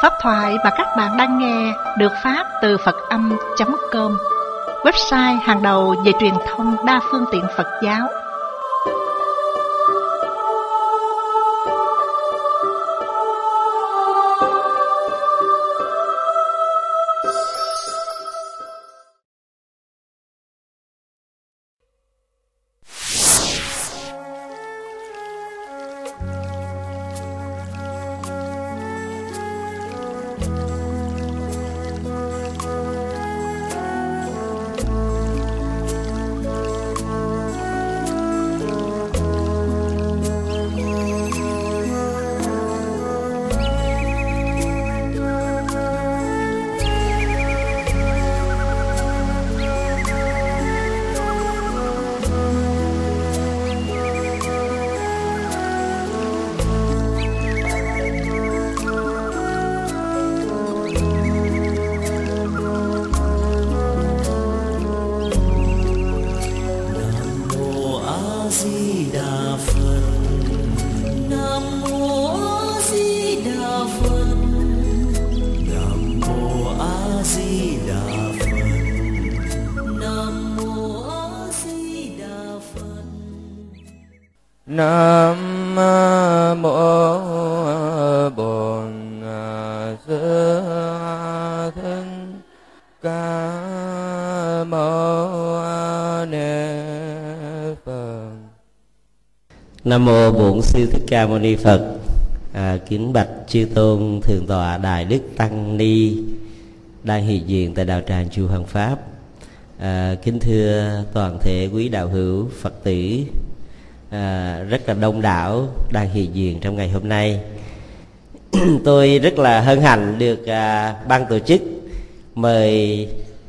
Pháp thoại mà các bạn đang nghe được phát từ Phật-âm.com, website hàng đầu về truyền thông đa phương tiện Phật giáo. Nam mô Bổn Sư Thích Ca Mâu Ni Phật. Nam mô Bổn Sư Thích Ca Mâu Ni Phật. Kính bạch chư tôn thượng tọa Đại Đức Tăng Ni đang hiện diện tại đạo tràng chùa Hoàng Pháp. Kính thưa toàn thể quý đạo hữu Phật tử rất là đông đảo đang hiện diện trong ngày hôm nay. Tôi rất là hân hạnh được ban tổ chức mời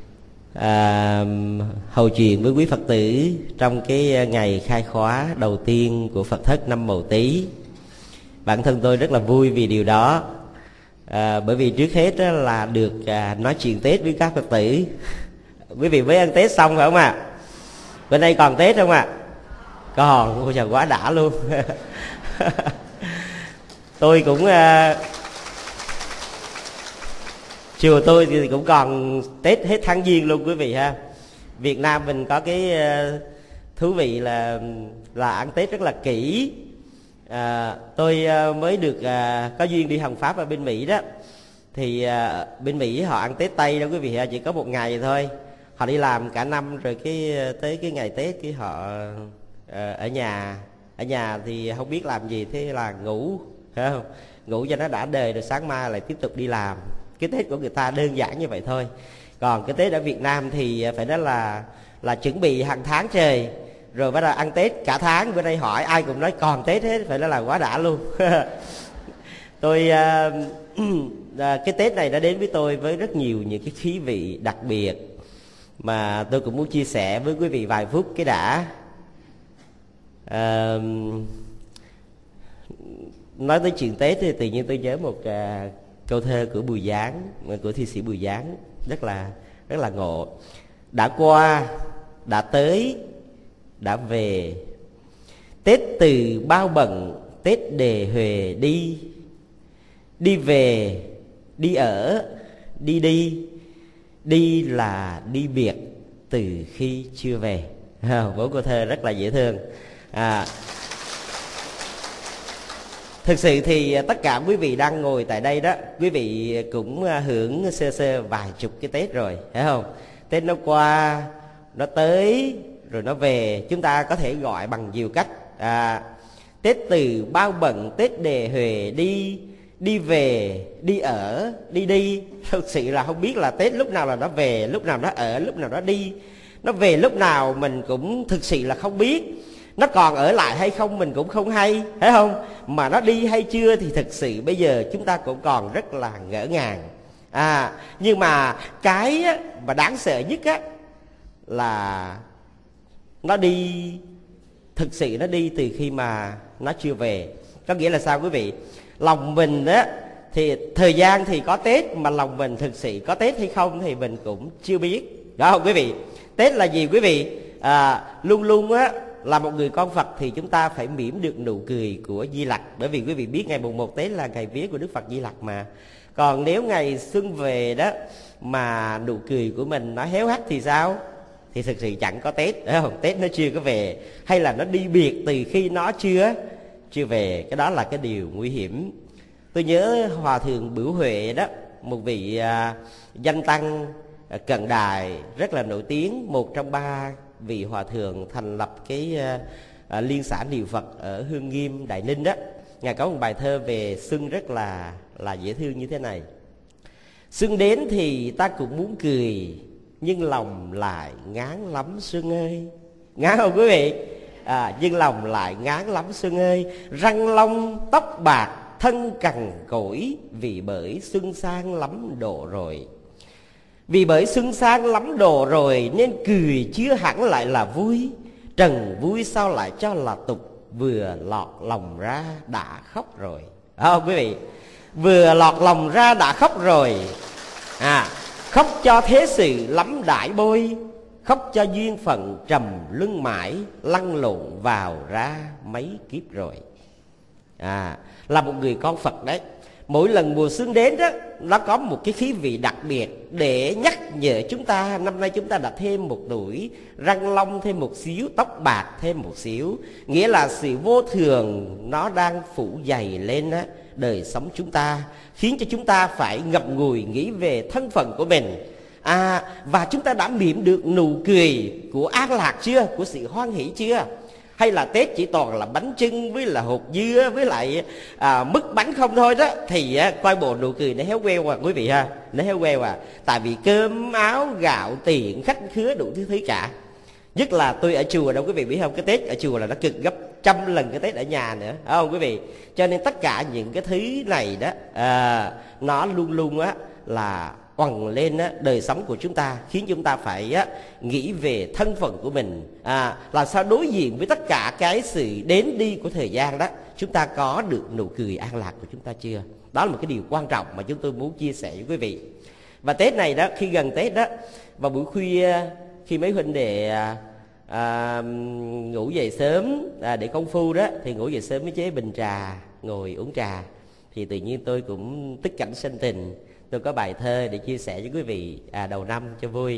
hầu chuyện với quý Phật tử trong cái ngày khai khóa đầu tiên của Phật thất năm Mậu Tý. Bản thân tôi rất là vui vì điều đó, bởi vì trước hết là được nói chuyện Tết với các Phật tử. Quý vị mới ăn Tết xong phải không ạ? Bên đây còn Tết không ạ? Còn, ôi trời, quá đã luôn. Tôi cũng chùa tôi thì cũng còn Tết hết tháng Giêng luôn quý vị ha. Việt Nam mình có cái thú vị là ăn Tết rất là kỹ. Tôi mới được có duyên đi hành pháp ở bên Mỹ đó. Thì bên Mỹ họ ăn Tết Tây đâu quý vị ha, chỉ có một ngày thôi. Họ đi làm cả năm rồi tới cái ngày Tết cái họ ở nhà thì không biết làm gì, thế là ngủ, phải không? Ngủ cho nó đã đời rồi sáng mai lại tiếp tục đi làm. Cái Tết của người ta đơn giản như vậy thôi. Còn cái Tết ở Việt Nam thì phải nói là chuẩn bị hàng tháng trời, rồi bắt đầu ăn Tết cả tháng. Bữa nay hỏi ai cũng nói còn Tết hết, phải nói là quá đã luôn. Tôi cái Tết này đã đến với tôi với rất nhiều những cái khí vị đặc biệt mà tôi cũng muốn chia sẻ với quý vị vài phút cái đã. Nói tới chuyện Tết thì tự nhiên tôi nhớ một câu thơ của Bùi Giáng, của thi sĩ Bùi Giáng, rất là ngộ. Đã qua, đã tới, đã về, Tết từ bao bận, Tết đề huề đi. Đi về, đi ở, đi là đi biệt từ khi chưa về. Bốn câu thơ rất là dễ thương. Thực sự thì tất cả quý vị đang ngồi tại đây đó, quý vị cũng hưởng sơ sơ vài chục cái Tết rồi, phải không? Tết nó qua, nó tới, rồi nó về. Chúng ta có thể gọi bằng nhiều cách. Tết từ bao bận, Tết đề huề đi. Đi về, đi ở, đi. Thực sự là không biết là Tết lúc nào là nó về, lúc nào nó ở, lúc nào nó đi. Nó về lúc nào mình cũng thực sự là không biết. Nó còn ở lại hay không mình cũng không hay, thấy không? Mà nó đi hay chưa thì thực sự bây giờ chúng ta cũng còn rất là ngỡ ngàng. Nhưng mà cái mà đáng sợ nhất á là nó đi, thực sự nó đi từ khi mà nó chưa về. Có nghĩa là sao quý vị? Lòng mình á thì thời gian thì có Tết, mà lòng mình thực sự có Tết hay không thì mình cũng chưa biết, đó không quý vị? Tết là gì quý vị? Luôn luôn á là một người con Phật thì chúng ta phải mỉm được nụ cười của Di Lặc. Bởi vì quý vị biết ngày mùng 1 Tết là ngày vía của Đức Phật Di Lặc mà. Còn nếu ngày xuân về đó mà nụ cười của mình nó héo hắt thì sao? Thì thực sự chẳng có Tết, đúng không? Tết nó chưa có về, hay là nó đi biệt từ khi nó chưa về. Cái đó là cái điều nguy hiểm. Tôi nhớ Hòa Thượng Bửu Huệ đó, một vị danh tăng cận đại rất là nổi tiếng, một trong 3 vị hòa thượng thành lập cái liên xã niệm Phật ở Hương Nghiêm, Đại Ninh đó. Ngài có một bài thơ về xuân rất là dễ thương như thế này: xuân đến thì ta cũng muốn cười, nhưng lòng lại ngán lắm xuân ơi. Ngán không quý vị? Nhưng lòng lại ngán lắm xuân ơi. Răng long tóc bạc thân cằn cỗi, vì bởi xuân sang lắm độ rồi. Vì bởi xuân sang lắm độ rồi, nên cười chưa hẳn lại là vui. Trần vui sao lại cho là tục, vừa lọt lòng ra đã khóc rồi. Quý vị, vừa lọt lòng ra đã khóc rồi. Khóc cho thế sự lắm đại bôi, khóc cho duyên phận trầm luân mãi, lăn lộn vào ra mấy kiếp rồi. Là một người con Phật đấy, mỗi lần mùa xuân đến đó, nó có một cái khí vị đặc biệt để nhắc nhở chúng ta. Năm nay chúng ta đã thêm một tuổi, răng long thêm một xíu, tóc bạc thêm một xíu. Nghĩa là sự vô thường nó đang phủ dày lên đó, đời sống chúng ta, khiến cho chúng ta phải ngậm ngùi nghĩ về thân phận của mình. Và chúng ta đã mỉm được nụ cười của an lạc chưa, của sự hoan hỷ chưa? Hay là Tết chỉ toàn là bánh chưng với là hột dưa với lại mứt bánh không thôi đó, thì coi bộ nụ cười nó héo queo quý vị ha, nó héo queo. Tại vì cơm áo gạo tiền khách khứa đủ thứ cả. Nhất là tôi ở chùa đâu quý vị biết không, cái Tết ở chùa là nó cực gấp 100 lần cái Tết ở nhà nữa, phải không quý vị? Cho nên tất cả những cái thứ này đó nó luôn luôn là quằn lên đời sống của chúng ta, khiến chúng ta phải nghĩ về thân phận của mình, làm sao đối diện với tất cả cái sự đến đi của thời gian đó, chúng ta có được nụ cười an lạc của chúng ta chưa? Đó là một cái điều quan trọng mà chúng tôi muốn chia sẻ với quý vị. Và Tết này đó, khi gần Tết đó, vào buổi khuya khi mấy huynh đệ ngủ dậy sớm để công phu đó, thì ngủ dậy sớm mới chế bình trà ngồi uống trà, thì tự nhiên tôi cũng tức cảnh sinh tình. Tôi có bài thơ để chia sẻ với quý vị đầu năm cho vui.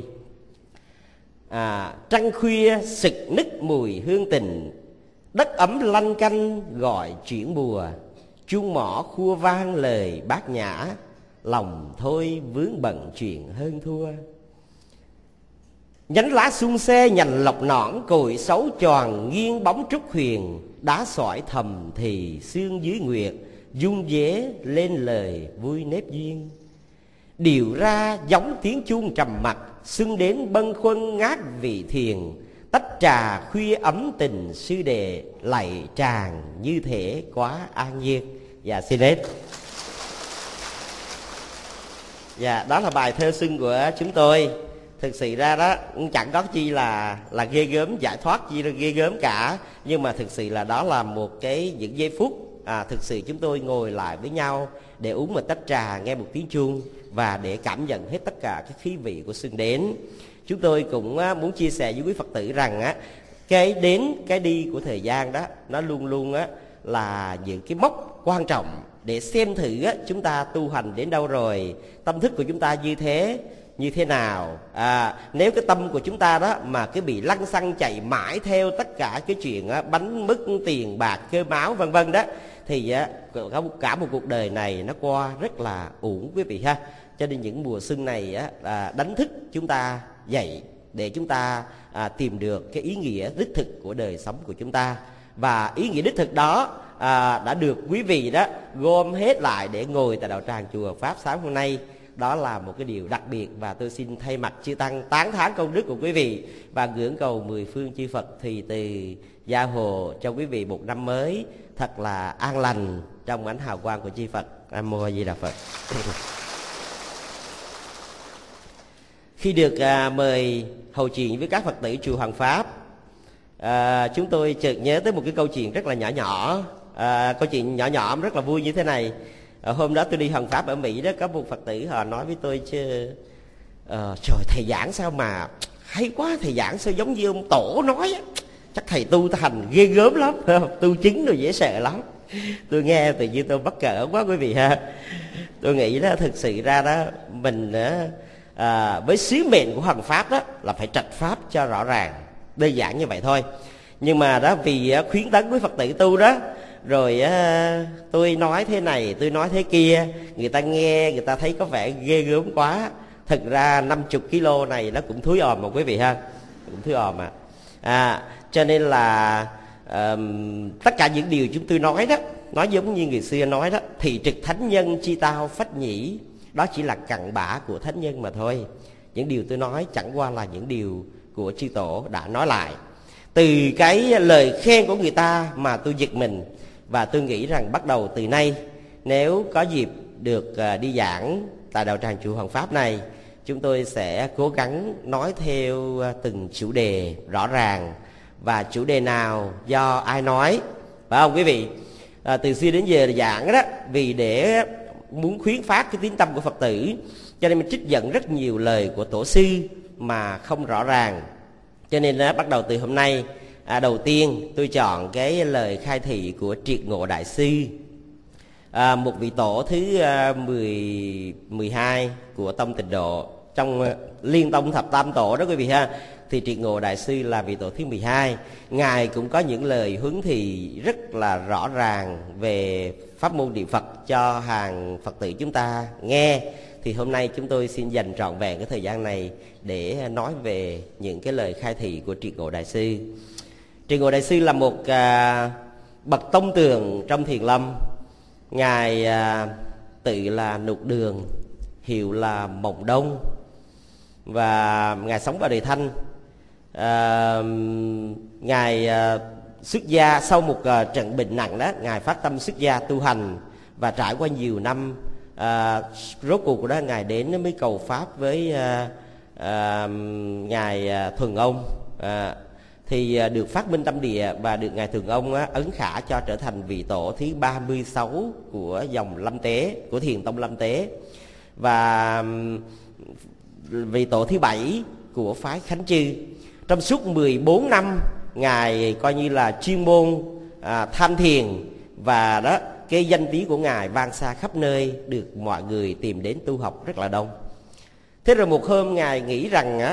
Trăng khuya sực nức mùi hương tình, đất ấm lanh canh gọi chuyển mùa. Chuông mõ khua vang lời bát nhã, lòng thôi vướng bận chuyện hơn thua. Nhánh lá sung xe nhành lọc nõn, cội xấu tròn nghiêng bóng trúc huyền. Đá sỏi thầm thì sương dưới nguyệt, dung dế lên lời vui nếp duyên. Điều ra giống tiếng chuông trầm mặc, xuân đến bâng khuâng ngát vị thiền. Tách trà khuya ấm tình sư đệ, lạy tràng như thể quá an nhiên. Dạ xin hết. Dạ đó là bài thơ xuân của chúng tôi. Thực sự ra đó chẳng có chi là ghê gớm, giải thoát gì là ghê gớm cả. Nhưng mà thực sự là đó là một cái những giây phút thực sự chúng tôi ngồi lại với nhau để uống một tách trà, nghe một tiếng chuông và để cảm nhận hết tất cả cái khí vị của xuân đến. Chúng tôi cũng muốn chia sẻ với quý Phật tử rằng cái đến cái đi của thời gian đó, nó luôn luôn là những cái mốc quan trọng để xem thử chúng ta tu hành đến đâu rồi, tâm thức của chúng ta như thế nào. Nếu cái tâm của chúng ta đó mà cứ bị lăng xăng chạy mãi theo tất cả cái chuyện bánh mứt, tiền bạc, cơm áo vân vân đó, thì cả một cuộc đời này nó qua rất là uổng quý vị ha. Cho nên những mùa xuân này đánh thức chúng ta dậy để chúng ta tìm được cái ý nghĩa đích thực của đời sống của chúng ta. Và ý nghĩa đích thực đó đã được quý vị đó gom hết lại để ngồi tại đạo tràng chùa Pháp sáng hôm nay. Đó là một cái điều đặc biệt, và tôi xin thay mặt chư tăng tán thán công đức của quý vị và ngưỡng cầu mười phương chư Phật thì từ gia hộ cho quý vị một năm mới thật là an lành trong ánh hào quang của chư Phật. Nam mô A Di Đà Phật. Khi được mời hầu chuyện với các Phật tử chùa Hoàng Pháp, chúng tôi chợt nhớ tới một cái câu chuyện rất là nhỏ. Câu chuyện nhỏ rất là vui như thế này. Hôm đó tôi đi Hoàng Pháp ở Mỹ đó, có một Phật tử họ nói với tôi chứ trời thầy giảng sao mà hay quá, thầy giảng sao giống như ông Tổ nói á. chắc thầy tu hành ghê gớm lắm, phải không? Tu chứng rồi dễ sợ lắm. Tôi nghe tự nhiên tôi mắc cỡ quá quý vị ha. Tôi nghĩ đó, thực sự ra đó mình với sứ mệnh của hoằng pháp đó là phải trạch pháp cho rõ ràng, đơn giản như vậy thôi. Nhưng mà đó vì khuyến tấn với Phật tử tu đó, rồi tôi nói thế này, tôi nói thế kia, người ta nghe, người ta thấy có vẻ ghê gớm quá. Thực ra 50 kg này nó cũng thúi òm mà quý vị ha, cũng thúi òm mà. Cho nên là tất cả những điều chúng tôi nói đó, nói giống như người xưa nói đó, thị trực thánh nhân chi tao phách nhĩ, đó chỉ là cặn bã của thánh nhân mà thôi. Những điều tôi nói chẳng qua là những điều của chư tổ đã nói lại. Từ cái lời khen của người ta mà tôi giật mình, và tôi nghĩ rằng bắt đầu từ nay, nếu có dịp được đi giảng tại đạo tràng chùa Hoằng Pháp này, chúng tôi sẽ cố gắng nói theo từng chủ đề rõ ràng, và chủ đề nào do ai nói, phải không quý vị? Từ xưa đến giờ giảng đó, vì để muốn khuyến phát cái tín tâm của Phật tử, cho nên mình trích dẫn rất nhiều lời của tổ sư mà không rõ ràng. Cho nên bắt đầu từ hôm nay, đầu tiên tôi chọn cái lời khai thị của Triệt Ngộ Đại Sư, một vị tổ thứ 12 của tông Tịnh Độ, trong Liên Tông Thập Tam Tổ đó quý vị ha. Thì Triệt Ngộ Đại Sư là vị tổ thứ 12. Ngài cũng có những lời huấn thị rất là rõ ràng về pháp môn niệm Phật cho hàng Phật tử chúng ta nghe. Thì hôm nay chúng tôi xin dành trọn vẹn cái thời gian này để nói về những cái lời khai thị của Triệt Ngộ Đại Sư. Triệt Ngộ Đại Sư là một bậc tông tường trong Thiền Lâm. Ngài tự là Nục Đường, hiệu là Mộng Đông, và Ngài sống vào đời Thanh. Ngài xuất gia sau một trận bệnh nặng đó, Ngài phát tâm xuất gia tu hành, và trải qua nhiều năm, rốt cuộc đó Ngài đến mới cầu pháp với Ngài Thuần Ông, thì được phát minh tâm địa, và được Ngài Thuần Ông ấn khả cho trở thành vị tổ thứ 36 của dòng Lâm Tế, của Thiền Tông Lâm Tế, và vị tổ thứ 7 của phái Khánh Chư. Trong suốt 14 năm Ngài coi như là chuyên môn tham thiền, và đó cái danh tiếng của Ngài vang xa khắp nơi, được mọi người tìm đến tu học rất là đông. Thế rồi một hôm Ngài nghĩ rằng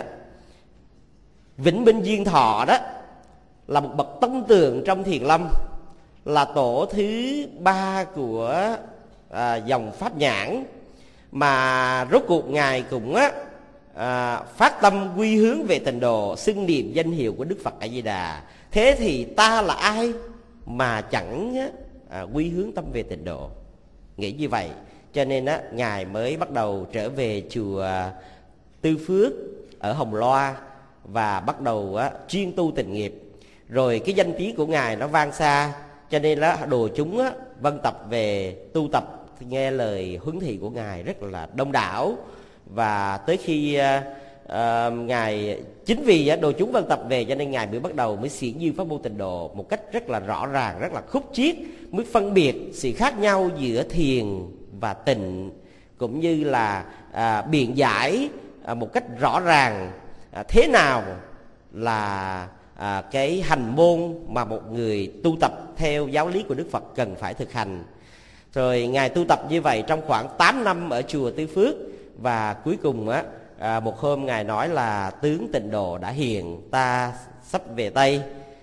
Vĩnh Minh Duyên Thọ đó là một bậc tông tường trong Thiền Lâm, là tổ thứ 3 của dòng Pháp Nhãn, mà rốt cuộc Ngài cũng phát tâm quy hướng về Tịnh Độ, xưng niệm danh hiệu của Đức Phật A Di Đà. Thế thì ta là ai mà chẳng quy hướng tâm về Tịnh Độ? Nghĩ như vậy, cho nên Ngài mới bắt đầu trở về chùa Tư Phước ở Hồng Loa, và bắt đầu chuyên tu tịnh nghiệp. Rồi cái danh tiếng của Ngài nó vang xa, cho nên đồ chúng vân tập về tu tập, nghe lời huấn thị của Ngài rất là đông đảo. Và tới khi Ngài, chính vì đồ chúng vân tập về, cho nên Ngài mới bắt đầu mới xiển dương pháp môn Tịnh Độ một cách rất là rõ ràng, rất là khúc chiết, mới phân biệt sự khác nhau giữa thiền và tịnh, cũng như là biện giải một cách rõ ràng thế nào là cái hành môn mà một người tu tập theo giáo lý của Đức Phật cần phải thực hành. Rồi Ngài tu tập như vậy trong khoảng 8 năm ở chùa Tư Phước, và cuối cùng một hôm Ngài nói là tướng Tịnh Độ đã hiện, ta sắp về Tây.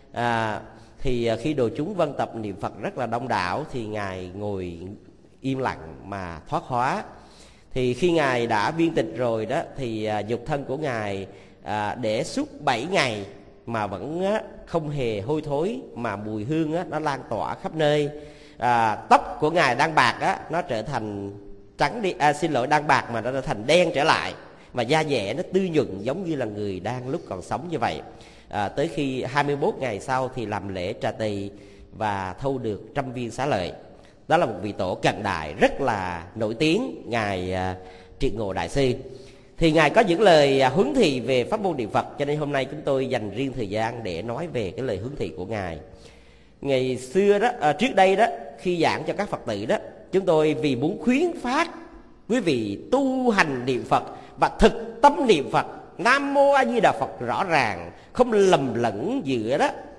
Thì khi đồ chúng vân tập niệm Phật rất là đông đảo, thì Ngài ngồi im lặng mà thoát hóa. Thì khi Ngài đã viên tịch rồi đó, thì nhục thân của Ngài để suốt 7 ngày mà vẫn không hề hôi thối, mà mùi hương nó lan tỏa khắp nơi. Tóc của Ngài đang bạc nó trở thành trắng đi, đang bạc mà nó trở thành đen trở lại, và da dẻ nó tươi nhuận giống như là người đang lúc còn sống như vậy. Tới khi 21 ngày sau thì làm lễ trà tỳ và thâu được 100 viên xá lợi. Đó là một vị tổ cận đại rất là nổi tiếng, Ngài Triệt Ngộ Đại Sư. Thì Ngài có những lời huấn thị về pháp môn niệm Phật, cho nên hôm nay chúng tôi dành riêng thời gian để nói về cái lời huấn thị của Ngài. Ngày xưa đó, trước đây đó, khi giảng cho các Phật tử đó, chúng tôi vì muốn khuyến phát quý vị tu hành niệm Phật và thực tâm niệm Phật Nam Mô A Di Đà Phật rõ ràng, không lầm lẫn giữa đó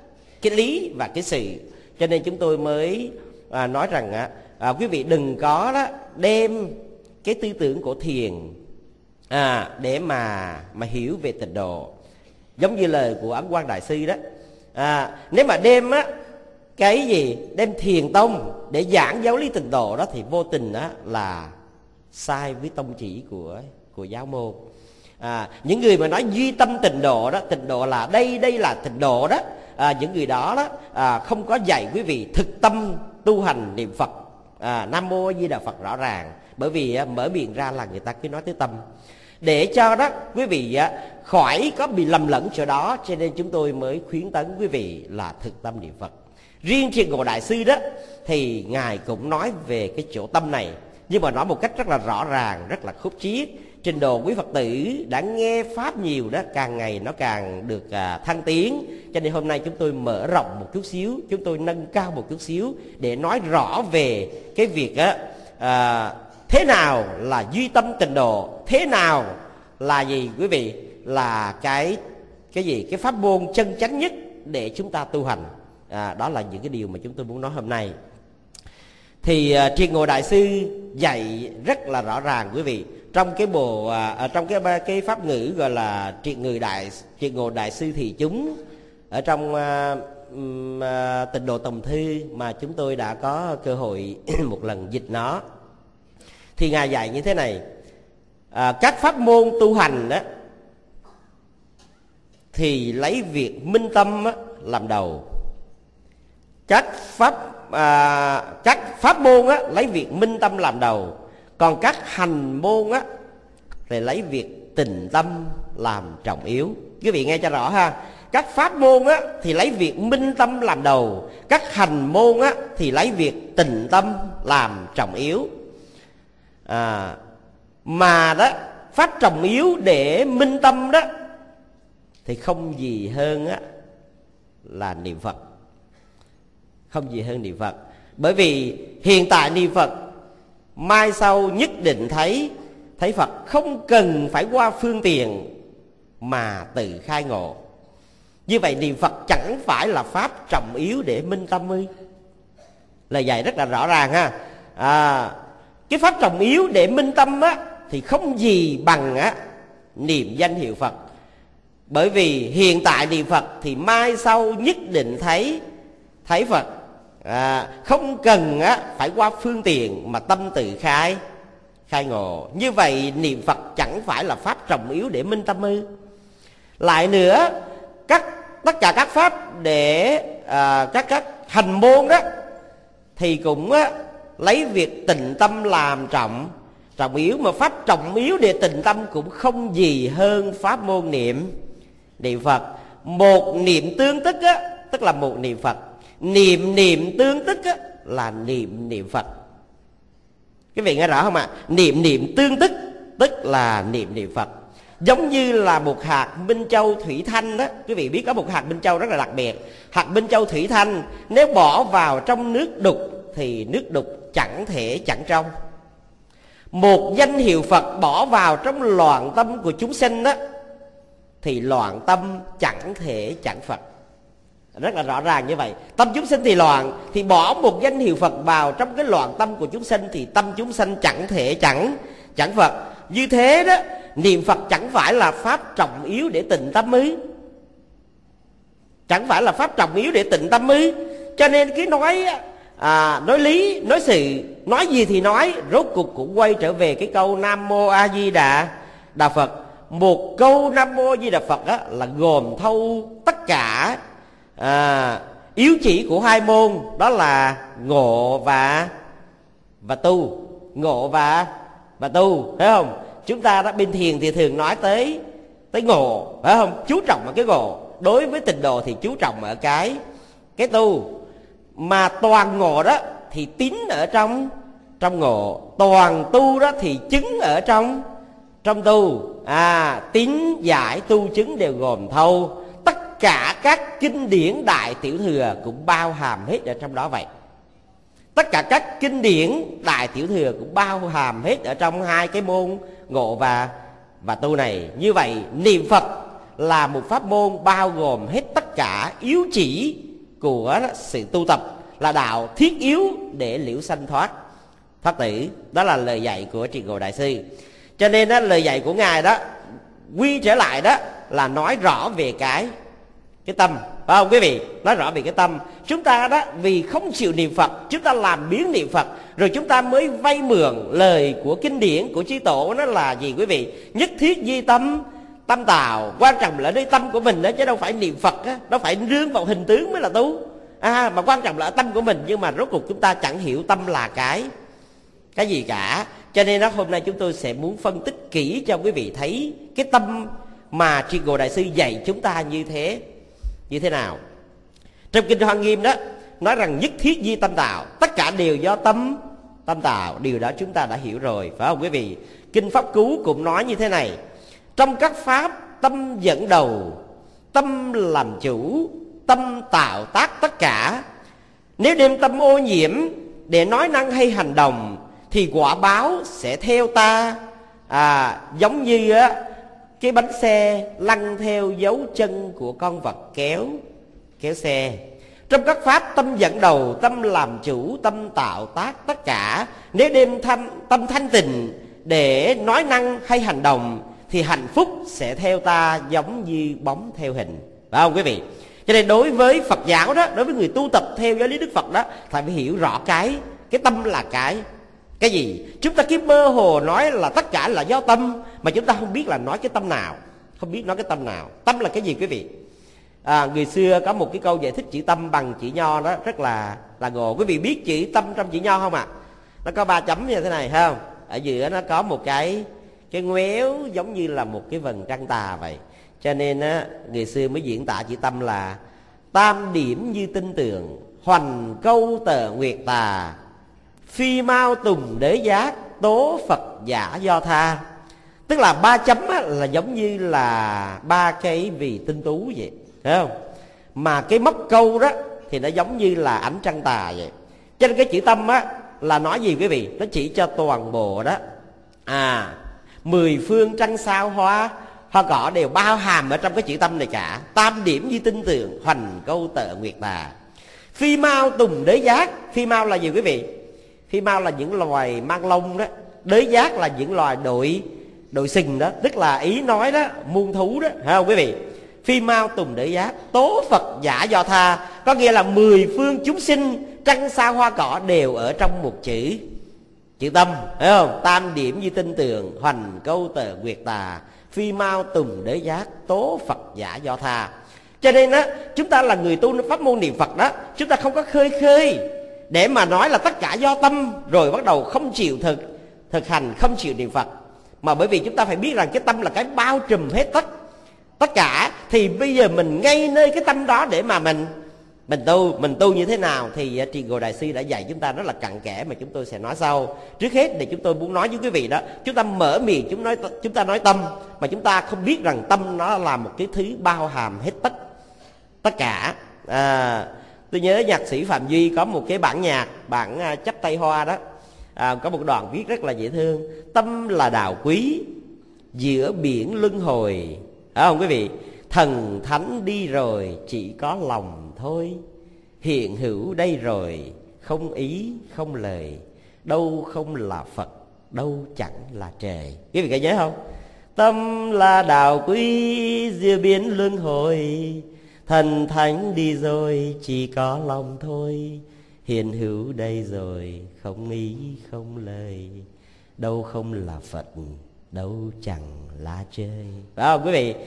cái lý và cái sự. Cho nên chúng tôi mới nói rằng quý vị đừng có đó đem cái tư tưởng của thiền để mà hiểu về tịnh độ. Giống như lời của Ấn Quang Đại Sư đó, nếu mà đem cái gì đem thiền tông để giảng giáo lý tịnh độ đó thì vô tình là sai với tông chỉ của giáo môn. Những người mà nói duy tâm tịnh độ đó, tịnh độ là đây là tịnh độ đó, những người đó không có dạy quý vị thực tâm tu hành niệm Phật Nam Mô A Di Đà Phật rõ ràng. Bởi vì mở miệng ra là người ta cứ nói tới tâm. Để cho đó quý vị khỏi có bị lầm lẫn chỗ đó, cho nên chúng tôi mới khuyến tấn quý vị là thực tâm niệm Phật. Riêng Triệt Ngộ Đại Sư đó thì Ngài cũng nói về cái chỗ tâm này, nhưng mà nói một cách rất là rõ ràng, rất là khúc chiết. Trình độ quý Phật tử đã nghe Pháp nhiều đó, càng ngày nó càng được thăng tiến. Cho nên hôm nay chúng tôi mở rộng một chút xíu, chúng tôi nâng cao một chút xíu để nói rõ về cái việc thế nào là duy tâm tịnh độ, thế nào là gì quý vị, là cái gì, cái pháp môn chân chánh nhất để chúng ta tu hành. Đó là những cái điều mà chúng tôi muốn nói hôm nay. Thì Triệt Ngộ Đại Sư dạy rất là rõ ràng quý vị, trong cái bộ trong cái pháp ngữ gọi là Triệt Ngộ Đại Sư Thị Chúng, ở trong Tịnh Độ Tòng Thư mà chúng tôi đã có cơ hội một lần dịch nó, thì Ngài dạy như thế này: các pháp môn tu hành đó thì lấy việc minh tâm làm đầu. Các pháp môn lấy việc minh tâm làm đầu, còn các hành môn thì lấy việc tịnh tâm làm trọng yếu. Quý vị nghe cho rõ ha. Các pháp môn thì lấy việc minh tâm làm đầu, các hành môn thì lấy việc tịnh tâm làm trọng yếu. Mà đó pháp trọng yếu để minh tâm đó thì không gì hơn là niệm Phật. Không gì hơn niệm Phật. Bởi vì hiện tại niệm Phật, mai sau nhất định thấy Phật, không cần phải qua phương tiện mà tự khai ngộ. Như vậy niệm Phật chẳng phải là pháp trọng yếu để minh tâm ư? Lời dạy rất là rõ ràng ha. Cái pháp trọng yếu để minh tâm thì không gì bằng niệm danh hiệu Phật. Bởi vì hiện tại niệm Phật thì mai sau nhất định thấy Phật, không cần phải qua phương tiện mà tâm tự khai ngộ. Như vậy niệm Phật chẳng phải là pháp trọng yếu để minh tâm ư? Lại nữa, tất cả các pháp để các hành môn đó thì cũng lấy việc tịnh tâm làm trọng yếu. Mà pháp trọng yếu để tịnh tâm cũng không gì hơn pháp môn niệm Phật. Một niệm tương tức tức là một niệm Phật. Niệm tương tức là niệm Phật. Quý vị nghe rõ không ạ? Niệm tương tức tức là niệm Phật. Giống như là một hạt minh châu thủy thanh đó. Quý vị biết có một hạt minh châu rất là đặc biệt. Hạt minh châu thủy thanh nếu bỏ vào trong nước đục thì nước đục chẳng thể chẳng trong. Một danh hiệu Phật bỏ vào trong loạn tâm của chúng sinh đó thì loạn tâm chẳng thể chẳng Phật. Rất là rõ ràng như vậy. Tâm chúng sinh thì loạn, thì bỏ một danh hiệu Phật vào trong cái loạn tâm của chúng sinh thì tâm chúng sinh chẳng thể chẳng Phật. Như thế đó, niệm Phật chẳng phải là pháp trọng yếu để tịnh tâm ư? Chẳng phải là pháp trọng yếu để tịnh tâm ư? Cho nên cứ nói lý, nói sự, nói gì thì nói, rốt cuộc cũng quay trở về cái câu Nam Mô A Di Đà Phật. Một câu Nam Mô A Di Đà Phật là gồm thâu tất cả yếu chỉ của hai môn, đó là ngộ và tu. Ngộ và tu, thấy không? Chúng ta đã bên thiền thì thường nói tới ngộ, phải không? Chú trọng ở cái ngộ. Đối với tịnh độ thì chú trọng ở cái tu. Mà toàn ngộ đó thì tín ở trong ngộ, toàn tu đó thì chứng ở trong tu. Tín giải tu chứng đều gồm thâu. Tất cả các kinh điển Đại Tiểu Thừa cũng bao hàm hết ở trong đó vậy. Tất cả các kinh điển Đại Tiểu Thừa cũng bao hàm hết ở trong hai cái môn ngộ và tu này. Như vậy niệm Phật là một pháp môn bao gồm hết tất cả yếu chỉ của sự tu tập, là đạo thiết yếu để liễu sanh thoát tử. Đó là lời dạy của Trì Ngộ Đại Sư. Cho nên đó, lời dạy của Ngài đó quy trở lại đó là nói rõ về cái tâm, phải không quý vị? Nói rõ về cái tâm. Chúng ta đó vì không chịu niệm Phật, chúng ta làm biếng niệm Phật, rồi chúng ta mới vay mượn lời của kinh điển của Chí Tổ. Nó là gì quý vị? Nhất thiết di tâm, tâm tạo. Quan trọng là nơi tâm của mình đó, chứ đâu phải niệm Phật á, đâu phải rương vào hình tướng mới là tu. Mà quan trọng là ở tâm của mình. Nhưng mà rốt cuộc chúng ta chẳng hiểu tâm là cái gì cả. Cho nên đó, hôm nay chúng tôi sẽ muốn phân tích kỹ cho quý vị thấy cái tâm mà Trì Ngộ Đại Sư dạy chúng ta như thế nào. Trong Kinh Hoa Nghiêm đó nói rằng nhất thiết di tâm tạo, tất cả đều do tâm tạo. Điều đó chúng ta đã hiểu rồi, phải không quý vị? Kinh Pháp Cú cũng nói như thế này: trong các pháp, tâm dẫn đầu, tâm làm chủ, tâm tạo tác tất cả. Nếu đem tâm ô nhiễm để nói năng hay hành động thì quả báo sẽ theo ta, giống như cái bánh xe lăn theo dấu chân của con vật kéo xe. Trong các pháp, tâm dẫn đầu, tâm làm chủ, tâm tạo tác tất cả. Nếu đem tâm thanh tịnh để nói năng hay hành động thì hạnh phúc sẽ theo ta giống như bóng theo hình, phải không quý vị? Cho nên đối với Phật giáo đó, đối với người tu tập theo giáo lý Đức Phật đó, phải hiểu rõ cái tâm là cái gì. Chúng ta cứ mơ hồ nói là tất cả là do tâm, mà chúng ta không biết là nói cái tâm nào, không biết nói cái tâm nào. Tâm là cái gì quý vị? Người xưa có một cái câu giải thích chữ tâm bằng chữ nho đó rất là ngộ. Quý vị biết chữ tâm trong chữ nho không ạ? Nó có 3 chấm như thế này, thấy không? Ở giữa nó có một cái ngoéo giống như là một cái vầng trăng tà vậy. Cho nên người xưa mới diễn tả chữ tâm là tam điểm như tinh tường, hoành câu tờ nguyệt tà, phi mau tùng đế giác, tố Phật giả do tha. Tức là 3 chấm là giống như là 3 cái vì tinh tú vậy, thấy không? Mà cái móc câu đó thì nó giống như là ánh trăng tà vậy. Cho nên cái chữ tâm là nói gì quý vị? Nó chỉ cho toàn bộ đó 10 phương trăng sao hoa cỏ đều bao hàm ở trong cái chữ tâm này cả. Tam điểm như tinh tường, hoành câu tợ nguyệt tà, phi mau tùng đế giác. Phi mau là gì quý vị? Phi mau là những loài mang lông đó. Đế giác là những loài đội sừng đó, tức là ý nói đó muôn thú đó, thấy không quý vị? Phi mau tùng đế giác, tố Phật giả do tha, có nghĩa là 10 phương chúng sinh, trăng sao hoa cỏ đều ở trong một chữ tâm, thấy không? Tam điểm như tinh tường, hoành câu tờ nguyệt tà, phi mau tùng đế giác, tố Phật giả do tha. Cho nên chúng ta là người tu pháp môn niệm Phật đó, chúng ta không có khơi để mà nói là tất cả do tâm, rồi bắt đầu không chịu thực hành, không chịu niệm Phật. Mà bởi vì chúng ta phải biết rằng cái tâm là cái bao trùm hết tất cả. Thì bây giờ mình ngay nơi cái tâm đó để mà mình tu như thế nào thì Trì Ngộ Đại Sư đã dạy chúng ta rất là cặn kẽ, mà chúng tôi sẽ nói sau. Trước hết thì chúng tôi muốn nói với quý vị đó, chúng ta mở miệng chúng ta nói tâm, mà chúng ta không biết rằng tâm nó là một cái thứ bao hàm hết tất cả. Tôi nhớ nhạc sĩ Phạm Duy có một cái bản nhạc, bản Chắp Tay Hoa đó, có một đoạn viết rất là dễ thương: tâm là đào quý giữa biển luân hồi, phải không quý vị? Thần thánh đi rồi chỉ có lòng thôi, hiện hữu đây rồi không ý không lời, đâu không là Phật, đâu chẳng là trời. Quý vị có nhớ không? Tâm là đào quý giữa biển luân hồi, thần thánh đi rồi chỉ có lòng thôi, hiện hữu đây rồi không ý không lời, đâu không là Phật, đâu chẳng là trời. Phải không quý vị?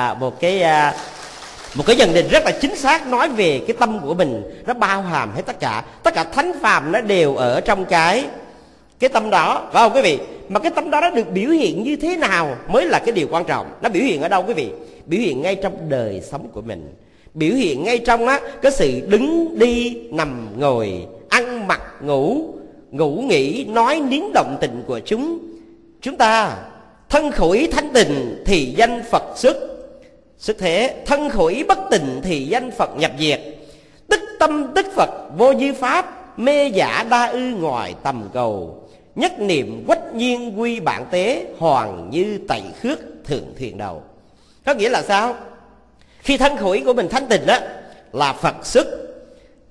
Một cái nhận định rất là chính xác nói về cái tâm của mình, nó bao hàm hết tất cả thánh phàm nó đều ở trong cái tâm đó, phải không quý vị? Mà cái tâm đó nó được biểu hiện như thế nào mới là cái điều quan trọng. Nó biểu hiện ở đâu quý vị? Biểu hiện ngay trong đời sống của mình, biểu hiện ngay trong cái sự đứng đi nằm ngồi, ăn mặc ngủ nghỉ, nói nín động tình của chúng ta. Thân khủi thanh tịnh thì danh Phật xuất thế, thân khủi bất tịnh thì danh Phật nhập diệt. Tức tâm tức Phật vô như pháp, mê giả đa ư ngoài tầm cầu. Nhất niệm quách nhiên quy bản tế, hoàng như tẩy khước thượng thiền đầu. Có nghĩa là sao? Khi thân khủi của mình thanh tịnh là Phật xuất,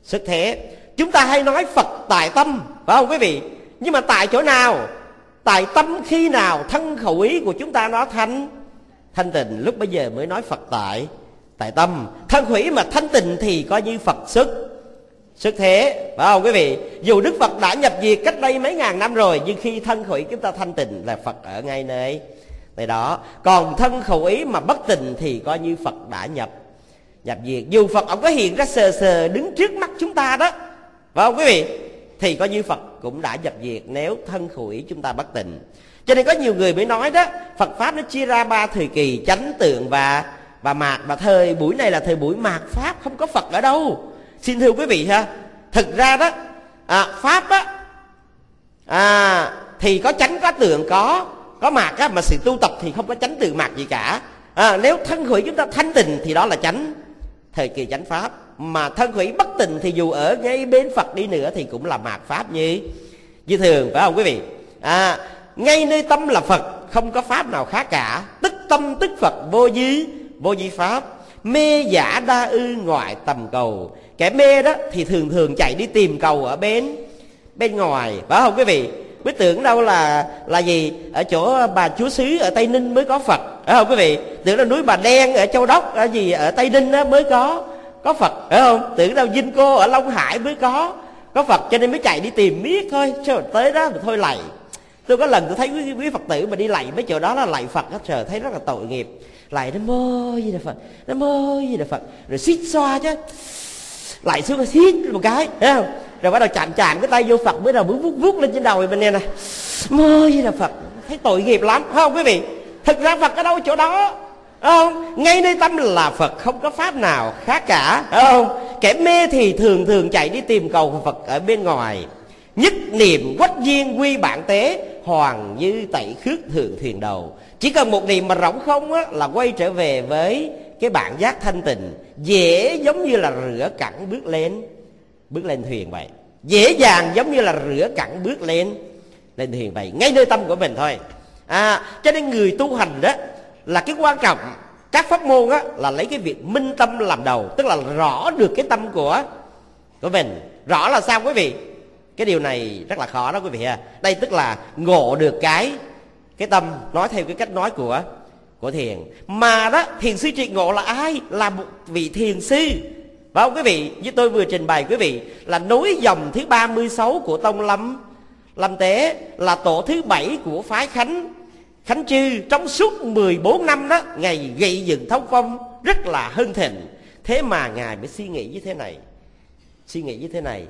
Xuất thế. Chúng ta hay nói Phật tại tâm, phải không quý vị? Nhưng mà tại chỗ nào? Tại tâm khi nào thân khẩu ý của chúng ta nó thanh tịnh, lúc bây giờ mới nói Phật tại tâm. Thân khẩu ý mà thanh tịnh thì coi như Phật xuất thế, phải không quý vị? Dù Đức Phật đã nhập diệt cách đây mấy ngàn năm rồi, nhưng khi thân khẩu ý chúng ta thanh tịnh là Phật ở ngay nơi đó. Còn thân khẩu ý mà bất tịnh thì coi như Phật đã nhập diệt. Dù Phật ông có hiện ra sờ sờ đứng trước mắt chúng ta đó, phải không quý vị, thì coi như Phật cũng đã nhập diệt nếu thân khẩu ý chúng ta bất tịnh. Cho nên có nhiều người mới nói đó, Phật pháp nó chia ra 3 thời kỳ: chánh, tượng và mạt. Và thời buổi này là thời buổi mạt pháp, không có Phật ở đâu. Xin thưa quý vị ha, thực ra đó pháp đó thì có chánh, có tượng, có mạt á, mà sự tu tập thì không có chánh tượng mạt gì cả. Nếu thân khẩu ý chúng ta thanh tịnh thì đó là chánh, thời kỳ chánh pháp. Mà thân khẩu ý bất tịnh thì dù ở ngay bên Phật đi nữa thì cũng là mạt pháp như thường, phải không quý vị? Ngay nơi tâm là Phật, không có pháp nào khác cả. Tức tâm tức Phật, vô di pháp. Mê giả đa ư ngoại tầm cầu. Kẻ mê đó thì thường chạy đi tìm cầu ở bên ngoài, phải không quý vị? Quý tưởng đâu là gì? Ở chỗ Bà Chúa Xứ ở Tây Ninh mới có Phật, phải không quý vị? Tưởng là núi Bà Đen ở Châu Đốc ở Tây Ninh đó mới có Phật, phải không? Tưởng đâu Vinh Cô ở Long Hải mới có Phật, cho nên mới chạy đi tìm miết thôi. Chứ tới đó mà thôi lạy. Tôi có lần tôi thấy quý Phật tử mà đi lạy mấy chỗ đó là lạy Phật hết, trời thấy rất là tội nghiệp. Lạy Nam Mô Di Đà Phật, Nam Mô Di Đà Phật, rồi xít xoa chứ, lạy xuống rồi xít một cái, thấy không? Rồi bắt đầu chạm cái tay vô Phật, mới đầu vuốt lên trên đầu bên này nè, Mô Di Đà Phật. Thấy tội nghiệp lắm, phải không quý vị? Thực ra Phật ở đâu chỗ đó, phải không? Ngay nơi tâm là Phật, không có pháp nào khác cả, phải không? Kẻ mê thì thường chạy đi tìm cầu Phật ở bên ngoài. Nhất niệm quách duyên quy bản tế, hoàng như tẩy khước thượng thuyền đầu. Chỉ cần một niệm mà rỗng không á, là quay trở về với cái bản giác thanh tịnh, dễ giống như là rửa cẳng bước lên thuyền vậy. Dễ dàng giống như là rửa cẳng bước lên thuyền vậy, ngay nơi tâm của mình thôi. Cho nên người tu hành đó là cái quan trọng. Các pháp môn á là lấy cái việc minh tâm làm đầu, tức là rõ được cái tâm của mình. Rõ là sao quý vị? Cái điều này rất là khó đó quý vị ha. Đây tức là ngộ được cái tâm, nói theo cái cách nói của thiền. Mà đó, thiền sư triệt ngộ là ai? Là một vị thiền sư, phải không quý vị? Như tôi vừa trình bày quý vị, là nối dòng thứ 36 của tông Lâm Tế, là tổ thứ 7 của phái Khánh Chư. Trong suốt 14 năm đó, Ngài gây dựng thông phong rất là hưng thịnh. Thế mà Ngài mới suy nghĩ như thế này.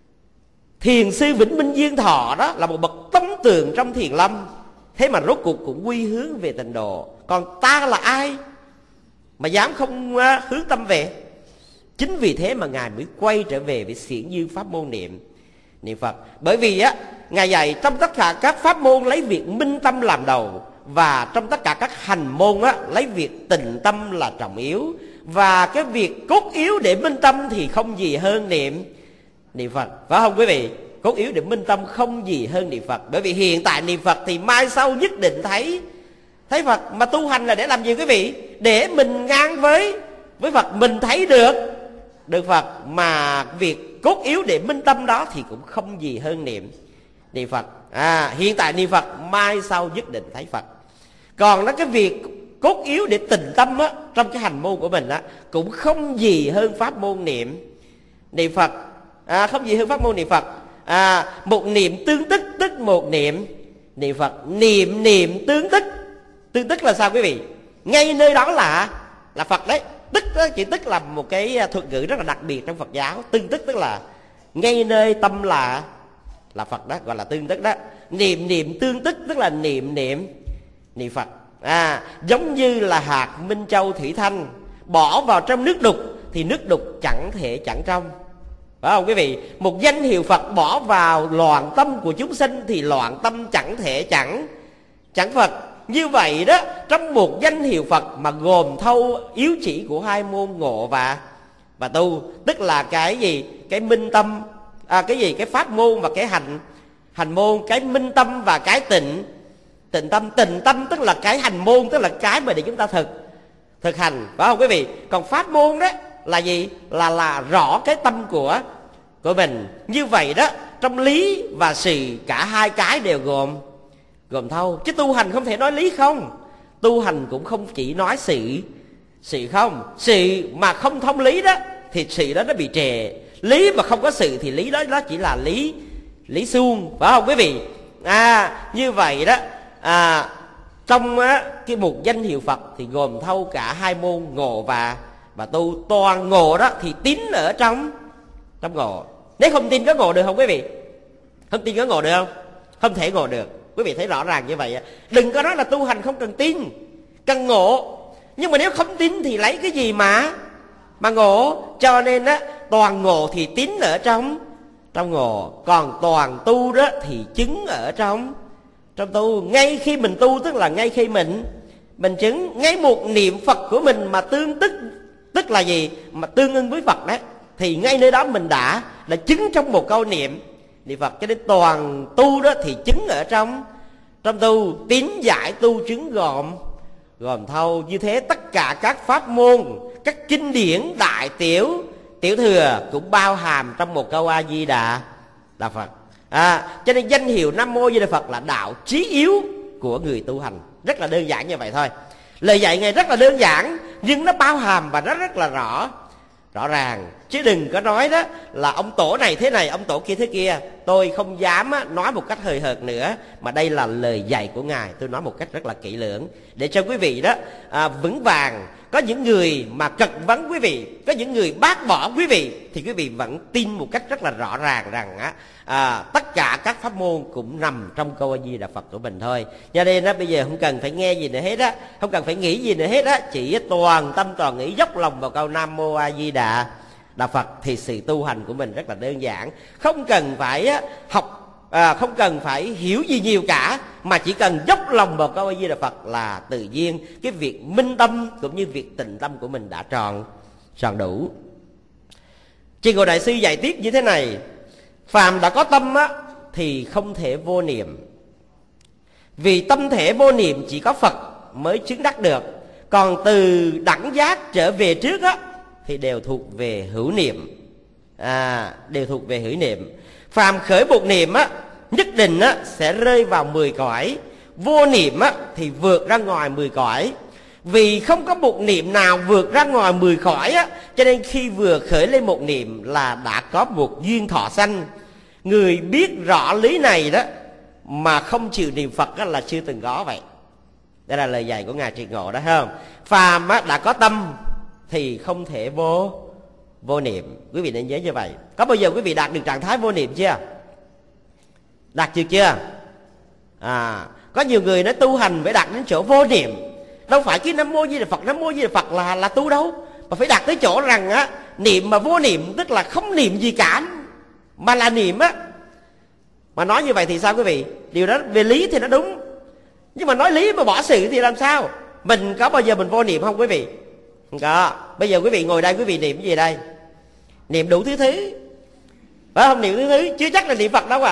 Thiền sư Vĩnh Minh Diên Thọ đó là một bậc tấm tường trong thiền lâm, thế mà rốt cuộc cũng quy hướng về tịnh độ. Còn ta là ai mà dám không hướng tâm về? Chính vì thế mà Ngài mới quay trở về với xiển dương pháp môn niệm Phật. Bởi vì á, Ngài dạy trong tất cả các pháp môn lấy việc minh tâm làm đầu, và trong tất cả các hành môn á, lấy việc tịnh tâm là trọng yếu. Và cái việc cốt yếu để minh tâm thì không gì hơn niệm Phật, phải không quý vị? Cốt yếu để minh tâm không gì hơn niệm Phật. Bởi vì hiện tại niệm Phật thì mai sau nhất định thấy Phật. Mà tu hành là để làm gì quý vị? Để mình ngang với Phật, mình thấy được Phật. Mà việc cốt yếu để minh tâm đó thì cũng không gì hơn niệm Phật. Hiện tại niệm Phật, mai sau nhất định thấy Phật. Còn nó cái việc cốt yếu để tịnh tâm á, trong cái hành môn của mình á, cũng không gì hơn pháp môn niệm Phật. Không gì hơn pháp môn niệm Phật. Một niệm tương tức tức một niệm Phật. Niệm tương tức là sao quý vị? Ngay nơi đó là Phật đấy. Tức đó, chỉ tức là một cái thuật ngữ rất là đặc biệt trong Phật giáo. Tương tức tức là ngay nơi tâm là Phật đó, gọi là tương tức đó. Niệm tương tức tức là niệm Phật. Giống như là hạt minh châu thủy thanh bỏ vào trong nước đục thì nước đục chẳng thể chẳng trong, phải không quý vị? Một danh hiệu Phật bỏ vào loạn tâm của chúng sinh thì loạn tâm chẳng thể chẳng Phật. Như vậy đó, trong một danh hiệu Phật mà gồm thâu yếu chỉ của hai môn ngộ và tu, tức là cái gì? Cái minh tâm, cái pháp môn và cái hành môn. Cái minh tâm và cái tịnh tâm. Tịnh tâm tức là cái hành môn, tức là cái mà để chúng ta thực hành, phải không quý vị? Còn pháp môn đó là gì? Là rõ cái tâm của của mình. Như vậy đó, trong lý và sự cả hai cái đều gồm thâu. Chứ tu hành không thể nói lý không. Tu hành cũng không chỉ nói sự không. Sự mà không thông lý đó thì sự đó nó bị trề. Lý mà không có sự thì lý đó chỉ là lý suông, phải không quý vị? Như vậy đó, trong cái mục danh hiệu Phật thì gồm thâu cả hai môn ngộ và tu. Toàn ngộ đó thì tín ở trong ngộ. Nếu không tin có ngộ được không quý vị? Không tin có ngộ được không? Không thể ngộ được. Quý vị thấy rõ ràng như vậy. Đừng có nói là tu hành không cần tin, cần ngộ. Nhưng mà nếu không tin thì lấy cái gì mà ngộ? Cho nên á, toàn ngộ thì tín ở trong ngộ, còn toàn tu đó thì chứng ở trong tu. Ngay khi mình tu tức là ngay khi mình chứng. Ngay một niệm Phật của mình mà tức là gì? Mà tương ưng với Phật đấy, thì ngay nơi đó mình đã chứng trong một câu niệm Phật. Cho nên toàn tu đó thì chứng ở trong tu. Tín giải tu chứng gồm thâu. Như thế tất cả các pháp môn, các kinh điển đại tiểu thừa cũng bao hàm trong một câu A Di Đà Phật. Cho nên danh hiệu Nam Mô Di Đà Phật là đạo chí yếu của người tu hành. Rất là đơn giản như vậy thôi. Lời dạy Ngài rất là đơn giản, nhưng nó bao hàm và nó rất là rõ ràng. Chứ đừng có nói đó là ông tổ này thế này, ông tổ kia thế kia. Tôi không dám nói một cách hời hợt nữa, mà đây là lời dạy của Ngài. Tôi nói một cách rất là kỹ lưỡng để cho quý vị đó vững vàng. Có những người mà cật vấn quý vị, có những người bác bỏ quý vị, thì quý vị vẫn tin một cách rất là rõ ràng rằng tất cả các pháp môn cũng nằm trong câu A Di Đà Phật của mình thôi. Cho nên bây giờ không cần phải nghe gì nữa hết á, không cần phải nghĩ gì nữa hết á, chỉ toàn tâm toàn nghĩ dốc lòng vào câu Nam Mô A Di Đà Phật thì sự tu hành của mình rất là đơn giản. Không cần phải học, không cần phải hiểu gì nhiều cả, mà chỉ cần dốc lòng vào câu A Di Đà Phật là tự nhiên cái việc minh tâm cũng như việc tịnh tâm của mình đã tròn đủ. Tri Ngộ Đại Sư dạy tiếp như thế này: phàm đã có tâm thì không thể vô niệm, vì tâm thể vô niệm chỉ có Phật mới chứng đắc được. Còn từ đẳng giác trở về trước thì đều thuộc về hữu niệm. Đều thuộc về hữu niệm. Phàm khởi một niệm nhất định sẽ rơi vào 10 cõi. Vô niệm thì vượt ra ngoài 10 cõi. Vì không có một niệm nào vượt ra ngoài 10 cõi cho nên khi vừa khởi lên một niệm là đã có một duyên thọ sanh. Người biết rõ lý này đó mà không chịu niệm Phật là chưa từng có vậy. Đây là lời dạy của Ngài Triệt Ngộ đó, không? Phàm đã có tâm thì không thể vô niệm. Quý vị nên nhớ như vậy. Có bao giờ quý vị đạt được trạng thái vô niệm chưa? Đạt được chưa? Có nhiều người nói tu hành phải đạt đến chỗ vô niệm. Đâu phải cứ Nam Mô Di Đà Phật, Nam Mô Di Đà Phật là tu đâu, mà phải đạt tới chỗ rằng niệm mà vô niệm, tức là không niệm gì cả mà là niệm Mà nói như vậy thì sao quý vị? Điều đó về lý thì nó đúng, nhưng mà nói lý mà bỏ sự thì làm sao? Mình có bao giờ mình vô niệm không quý vị? Không có. Bây giờ quý vị ngồi đây, quý vị niệm cái gì đây? Niệm đủ thứ, phải không? Niệm thứ chưa chắc là niệm Phật đâu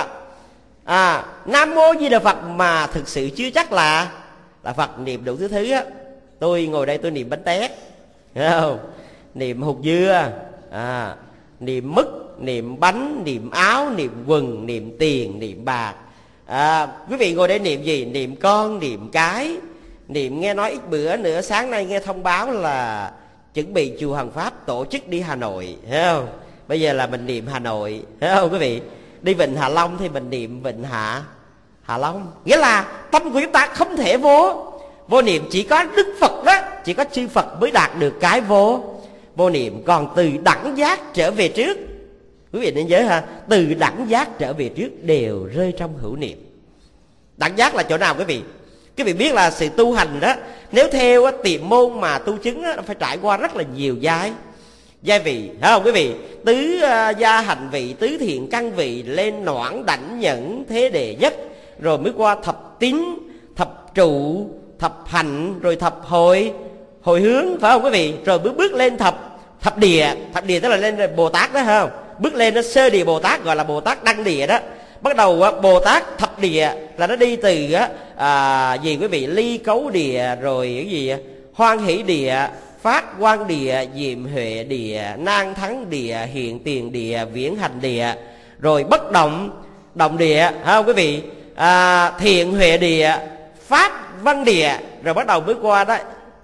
Nam Mô Di Đà Phật mà thực sự chưa chắc là Phật. Niệm đủ thứ Tôi ngồi đây tôi niệm bánh tét, thấy không? Niệm hột dưa, niệm mứt, niệm bánh, niệm áo, niệm quần, niệm tiền, niệm bạc. Quý vị ngồi đây niệm gì? Niệm con, niệm cái. Niệm nghe nói ít bữa nữa, sáng nay nghe thông báo là chuẩn bị chùa Hằng Pháp tổ chức đi Hà Nội, thấy không? Bây giờ là mình niệm Hà Nội, thấy không quý vị? Đi Vịnh Hạ Long thì mình niệm Vịnh Hạ Long. Nghĩa là tâm của chúng ta không thể vô niệm. Chỉ có Đức Phật đó, chỉ có chư Phật mới đạt được cái vô niệm. Còn từ đẳng giác trở về trước, quý vị nên nhớ từ đẳng giác trở về trước đều rơi trong hữu niệm. Đẳng giác là chỗ nào quý vị? Quý vị biết là sự tu hành đó, nếu theo tiệm môn mà tu chứng nó phải trải qua rất là nhiều giai vị, thấy không quý vị? Tứ gia hạnh vị, tứ thiện căn vị, lên noãn đảnh nhẫn thế đệ nhất, rồi mới qua thập tín, thập trụ, thập hạnh, rồi thập hồi hướng, phải không quý vị? Rồi bước lên thập địa tức là lên Bồ Tát đó, phải không? Bước lên nó sơ địa Bồ Tát, gọi là Bồ Tát Đăng Địa đó. Bắt đầu Bồ Tát thập địa là nó đi từ gì quý vị? Ly cấu địa, rồi cái gì hoan hỷ địa, phát quang địa, diệm huệ địa, nan thắng địa, hiện tiền địa, viễn hành địa, rồi bất động động địa, phải không quý vị? Thiện huệ địa, pháp văn địa, rồi bắt đầu mới qua đó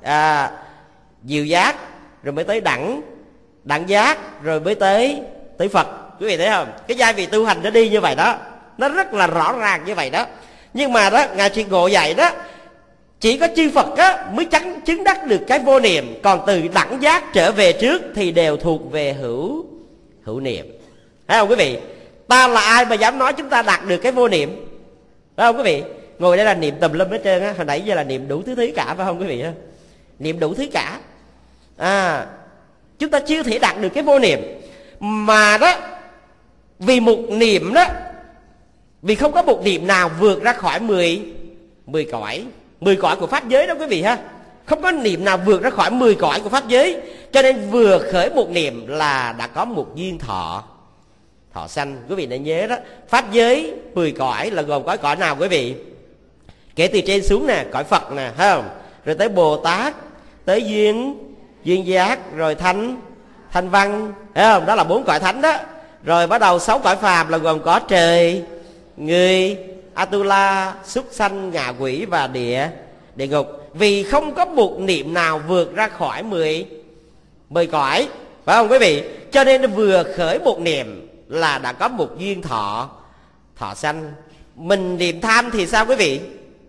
diệu giác, rồi mới tới đẳng giác, rồi mới tới Phật. Quý vị thấy không? Cái giai vị tu hành nó đi như vậy đó, nó rất là rõ ràng như vậy đó. Nhưng mà đó, Ngài Truyền Ngộ dạy đó, chỉ có chư Phật á mới chứng đắc được cái vô niệm, còn từ đẳng giác trở về trước thì đều thuộc về hữu niệm. Thấy không quý vị? Ta là ai mà dám nói chúng ta đạt được cái vô niệm? Phải không quý vị? Ngồi đây là niệm tùm lum hết trơn á, hồi nãy giờ là niệm đủ thứ cả, phải không quý vị? Niệm đủ thứ cả. Chúng ta chưa thể đạt được cái vô niệm. Mà đó, vì một niệm đó, vì không có một niệm nào vượt ra khỏi 10 cõi của pháp giới đó quý vị ha. Không có niệm nào vượt ra khỏi 10 cõi của pháp giới. Cho nên vừa khởi một niệm là đã có một duyên thọ sanh. Quý vị nên nhớ đó, pháp giới 10 cõi là gồm có cõi nào quý vị? Kể từ trên xuống nè, cõi Phật nè, thấy không? Rồi tới Bồ Tát, tới duyên giác, rồi thanh văn, thấy không? Đó là 4 cõi thánh đó. Rồi bắt đầu 6 cõi phàm là gồm có trời, người, Atula, súc sanh, ngạ quỷ và địa ngục. Vì không có một niệm nào vượt ra khỏi 10 cõi, phải không quý vị? Cho nên vừa khởi một niệm là đã có một duyên thọ sanh. Mình niệm tham thì sao quý vị?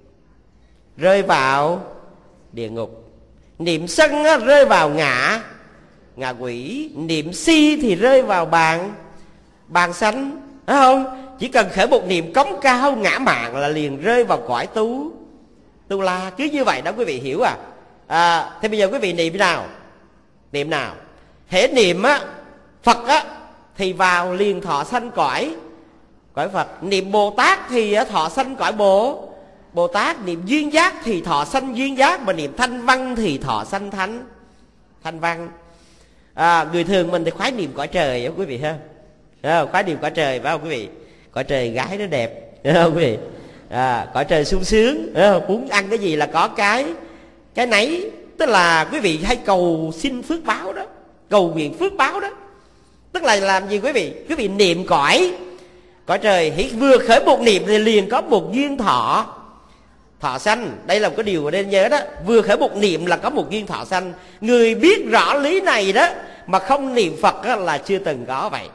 Rơi vào địa ngục. Niệm sân rơi vào ngạ quỷ. Niệm si thì rơi vào bàn sanh, phải không? Chỉ cần khởi một niệm cống cao ngã mạn là liền rơi vào cõi tu la. Cứ như vậy đó quý vị hiểu Thế bây giờ quý vị niệm nào? Hễ niệm Phật thì vào liền thọ sanh cõi Phật. Niệm Bồ Tát thì thọ sanh cõi Bồ Tát. Niệm duyên giác thì thọ sanh duyên giác. Mà niệm thanh văn thì thọ sanh thanh văn. Người thường mình thì khoái niệm cõi trời quý vị ha. Khoái niệm cõi trời, phải không quý vị? Cõi trời gái nó đẹp, phải không quý vị? Cõi trời sung sướng, muốn ăn cái gì là có cái nấy. Tức là quý vị hay cầu xin phước báo đó, cầu nguyện phước báo đó. Tức là làm gì quý vị? Quý vị niệm cõi trời, hãy vừa khởi một niệm thì liền có một duyên thọ sanh. Đây là một cái điều mà nên nhớ đó. Vừa khởi một niệm là có một duyên thọ sanh. Người biết rõ lý này đó mà không niệm Phật là chưa từng có vậy.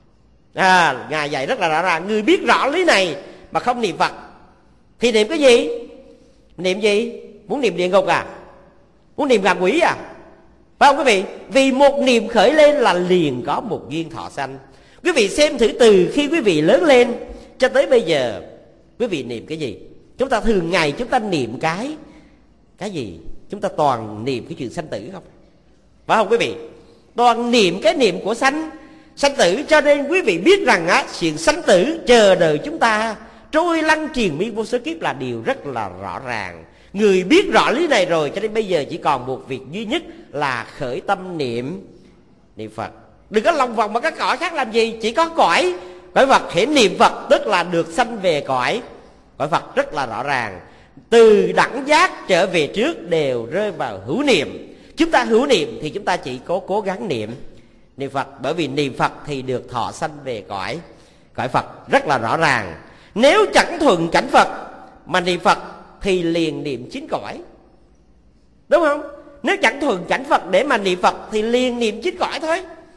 Ngài dạy rất là rõ ràng. Người biết rõ lý này mà không niệm Phật thì niệm cái gì? Niệm gì? Muốn niệm địa ngục Muốn niệm ngạ quỷ phải không quý vị? Vì một niệm khởi lên là liền có một duyên thọ sanh. Quý vị xem thử, từ khi quý vị lớn lên cho tới bây giờ, quý vị niệm cái gì? Chúng ta thường ngày chúng ta niệm cái gì? Chúng ta toàn niệm cái chuyện sanh tử không? Phải không quý vị? Toàn niệm cái niệm của sanh tử. Cho nên quý vị biết rằng chuyện sanh tử chờ đợi chúng ta trôi lăn triền miên vô số kiếp là điều rất là rõ ràng. Người biết rõ lý này rồi, cho nên bây giờ chỉ còn một việc duy nhất là khởi tâm niệm Phật. Đừng có lòng vòng mà các cõi khác làm gì. Chỉ có cõi Phật, hãy niệm Phật tức là được sanh về cõi Phật. Rất là rõ ràng. Từ đẳng giác trở về trước đều rơi vào hữu niệm. Chúng ta hữu niệm thì chúng ta chỉ cố gắng niệm Phật. Bởi vì niệm Phật thì được thọ sanh về cõi Phật. Rất là rõ ràng. Nếu chẳng thuận cảnh Phật mà niệm Phật thì liền niệm 9 cõi, đúng không? Nếu chẳng thuận cảnh Phật để mà niệm Phật thì liền niệm 9 cõi thôi.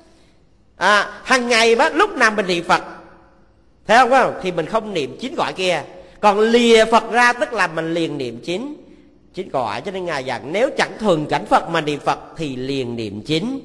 Hàng ngày lúc nào mình niệm Phật, thấy không? Thì mình không niệm 9 cõi kia. Còn lìa Phật ra tức là mình liền niệm 9 cõi. Cho nên Ngài dặn nếu chẳng thuận cảnh Phật mà niệm Phật thì liền niệm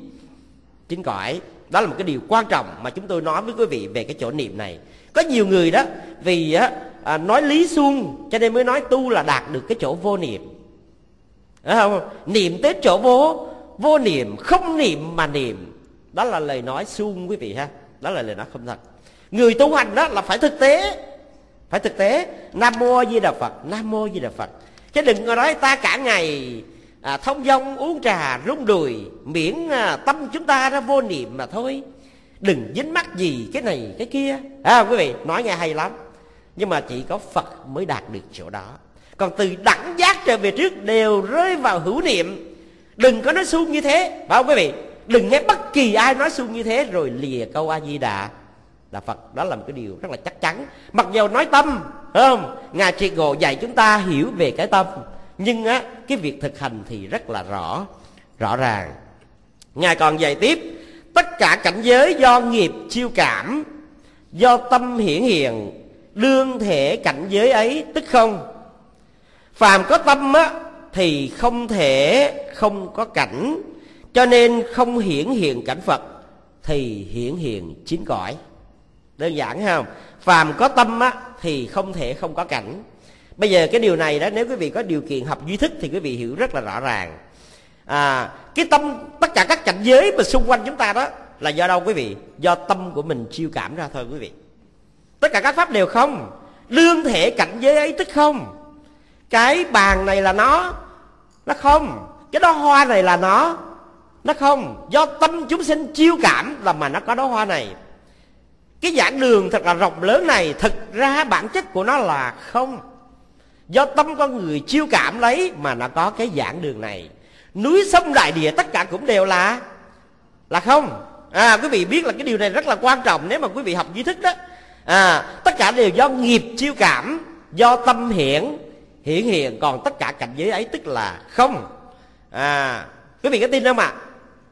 9 cõi. Đó là một cái điều quan trọng mà chúng tôi nói với quý vị về cái chỗ niệm này. Có nhiều người đó vì nói lý suông cho nên mới nói tu là đạt được cái chỗ vô niệm, đúng không? Niệm tới chỗ vô niệm, không niệm mà niệm, đó là lời nói suông quý vị ha. Đó là lời nói không thật. Người tu hành đó là phải thực tế. Nam mô A Di Đà Phật, Nam mô A Di Đà Phật. Chứ đừng có nói ta cả ngày thông dong uống trà rung đùi, miễn tâm chúng ta ra vô niệm mà thôi. Đừng dính mắc gì cái này cái kia. Quý vị nói nghe hay lắm, nhưng mà chỉ có Phật mới đạt được chỗ đó. Còn từ đẳng giác trở về trước đều rơi vào hữu niệm. Đừng có nói suông như thế, phải không quý vị? Đừng nghe bất kỳ ai nói suông như thế rồi lìa câu A Di Đà là Phật. Đó là một cái điều rất là chắc chắn. Mặc dù nói tâm, phải không? Ngài Triệt Ngộ dạy chúng ta hiểu về cái tâm, nhưng á, cái việc thực hành thì rất là rõ ràng. Ngài còn dạy tiếp: tất cả cảnh giới do nghiệp chiêu cảm, do tâm hiển hiện, đương thể cảnh giới ấy tức không. Phàm có tâm á, thì không thể không có cảnh, cho nên không hiển hiện cảnh Phật thì hiển hiện chín cõi. Đơn giản không? Phàm có tâm á, thì không thể không có cảnh. Bây giờ cái điều này đó, nếu quý vị có điều kiện học duy thức thì quý vị hiểu rất là rõ ràng. Cái tâm, tất cả các cảnh giới mà xung quanh chúng ta đó là do đâu quý vị? Do tâm của mình chiêu cảm ra thôi quý vị. Tất cả các pháp đều không. Đương thể cảnh giới ấy tức không. Cái bàn này là nó không. Cái đóa hoa này là nó không. Do tâm chúng sinh chiêu cảm là mà nó có đóa hoa này. Cái giảng đường thật là rộng lớn này, thực ra bản chất của nó là không. Do tâm con người chiêu cảm lấy mà nó có cái giảng đường này. Núi sông đại địa tất cả cũng đều là không. Quý vị biết là cái điều này rất là quan trọng nếu mà quý vị học duy thức đó. Tất cả đều do nghiệp chiêu cảm, do tâm hiển hiện, còn tất cả cảnh giới ấy tức là không. Quý vị có tin không ạ?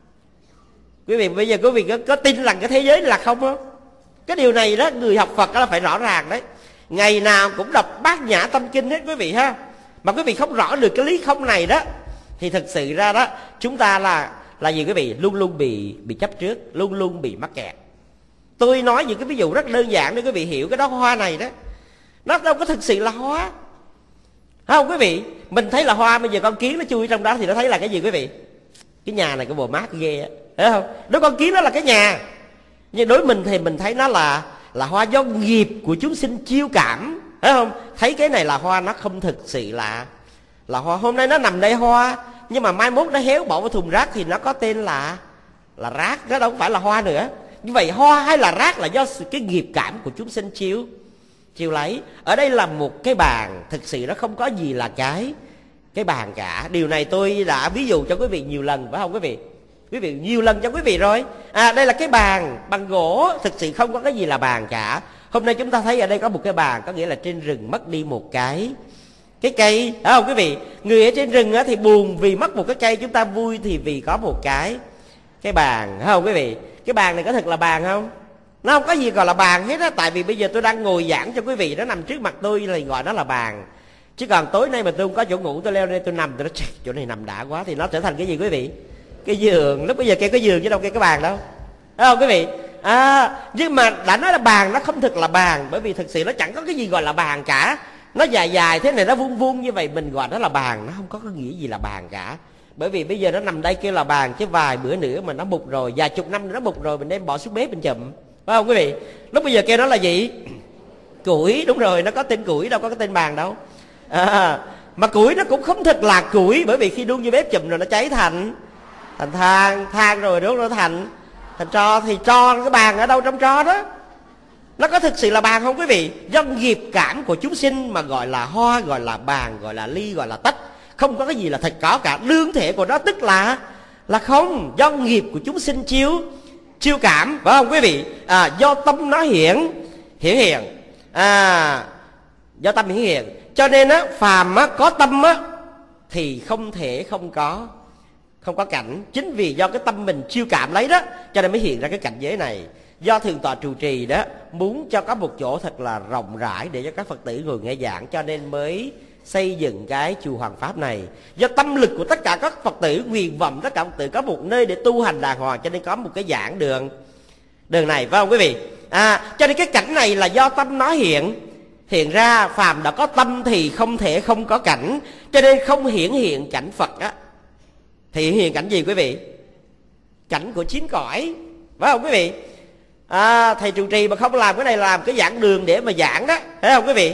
Quý vị bây giờ quý vị có tin rằng cái thế giới là không không? Cái điều này đó, người học Phật đó là phải rõ ràng đấy. Ngày nào cũng đọc Bát Nhã Tâm Kinh hết quý vị ha, mà quý vị không rõ được cái lý không này đó thì thực sự ra đó chúng ta là gì quý vị? Luôn luôn bị chấp trước, luôn luôn bị mắc kẹt. Tôi nói những cái ví dụ rất đơn giản để quý vị hiểu cái đóa hoa này đó, nó đâu có thực sự là hoa, phải không quý vị? Mình thấy là hoa, bây giờ con kiến nó chui trong đó thì nó thấy là cái gì quý vị? Cái nhà này cái bộ mát ghê á, thấy không? Đối con kiến đó là cái nhà, nhưng đối mình thì mình thấy nó là hoa do nghiệp của chúng sinh chiêu cảm, thấy không? Thấy cái này là hoa, nó không thực sự là hoa. Hôm nay nó nằm đây hoa, nhưng mà mai mốt nó héo bỏ vào thùng rác thì nó có tên là rác, nó đâu phải là hoa nữa. Như vậy hoa hay là rác là do cái nghiệp cảm của chúng sinh chiêu lấy. Ở đây là một cái bàn, thực sự nó không có gì là cái bàn cả. Điều này tôi đã ví dụ cho quý vị nhiều lần, phải không quý vị? Quý vị nhiều lần cho quý vị rồi. Đây là cái bàn bằng gỗ, thực sự không có cái gì là bàn cả. Hôm nay chúng ta thấy ở đây có một cái bàn, có nghĩa là trên rừng mất đi một cái cây, phải không quý vị? Người ở trên rừng thì buồn vì mất một cái cây, chúng ta vui thì vì có một cái bàn, phải không quý vị? Cái bàn này có thật là bàn không? Nó không có gì gọi là bàn hết á. Tại vì bây giờ tôi đang ngồi giảng cho quý vị, nó nằm trước mặt tôi thì gọi nó là bàn. Chứ còn tối nay mà tôi không có chỗ ngủ, tôi leo lên tôi nằm, tôi nói chỗ này nằm đã quá thì nó trở thành cái gì quý vị? Cái giường. Lúc bây giờ kêu cái giường chứ đâu kêu cái bàn đâu, phải không quý vị? Nhưng mà đã nói là bàn, nó không thực là bàn, bởi vì thực sự nó chẳng có cái gì gọi là bàn cả. Nó dài thế này, nó vuông vuông như vậy, mình gọi nó là bàn, nó không có cái nghĩa gì là bàn cả. Bởi vì bây giờ nó nằm đây kêu là bàn, chứ vài bữa nữa mà nó mục rồi, vài chục năm nữa nó mục rồi, mình đem bỏ xuống bếp mình chụm, phải không quý vị? Lúc bây giờ kêu nó là gì? Củi. Đúng rồi, nó có tên củi, đâu có cái tên bàn đâu. Mà củi nó cũng không thật là củi, bởi vì khi đun vô bếp chụm rồi nó cháy thành than rồi, đúng không? Nó thành tro, thì tro cái bàn ở đâu trong tro đó. Nó có thực sự là bàn không quý vị? Do nghiệp cảm của chúng sinh mà gọi là hoa, gọi là bàn, gọi là ly, gọi là tách. Không có cái gì là thật có cả. Đương thể của nó tức là không. Do nghiệp của chúng sinh chiêu cảm, phải không quý vị? Do tâm nó hiển hiện. Do tâm hiển hiện, cho nên á, phàm á, có tâm á thì không thể không có cảnh. Chính vì do cái tâm mình chiêu cảm lấy đó, cho nên mới hiện ra cái cảnh giới này. Do thượng tọa trụ trì đó muốn cho có một chỗ thật là rộng rãi để cho các Phật tử ngồi nghe giảng, cho nên mới xây dựng cái chùa Hoàng Pháp này. Do tâm lực của tất cả các Phật tử, nguyện vọng tất cả Phật tử có một nơi để tu hành đàng hoàng, cho nên có một cái giảng đường này, phải không quý vị? Cho nên cái cảnh này là do tâm nó hiện ra. Phàm đã có tâm thì không thể không có cảnh, cho nên không hiện cảnh Phật á thì hiện cảnh gì quý vị? Cảnh của chín cõi, phải không quý vị? Thầy trụ trì mà không làm cái này, làm cái giảng đường để mà giảng đó, thấy không quý vị?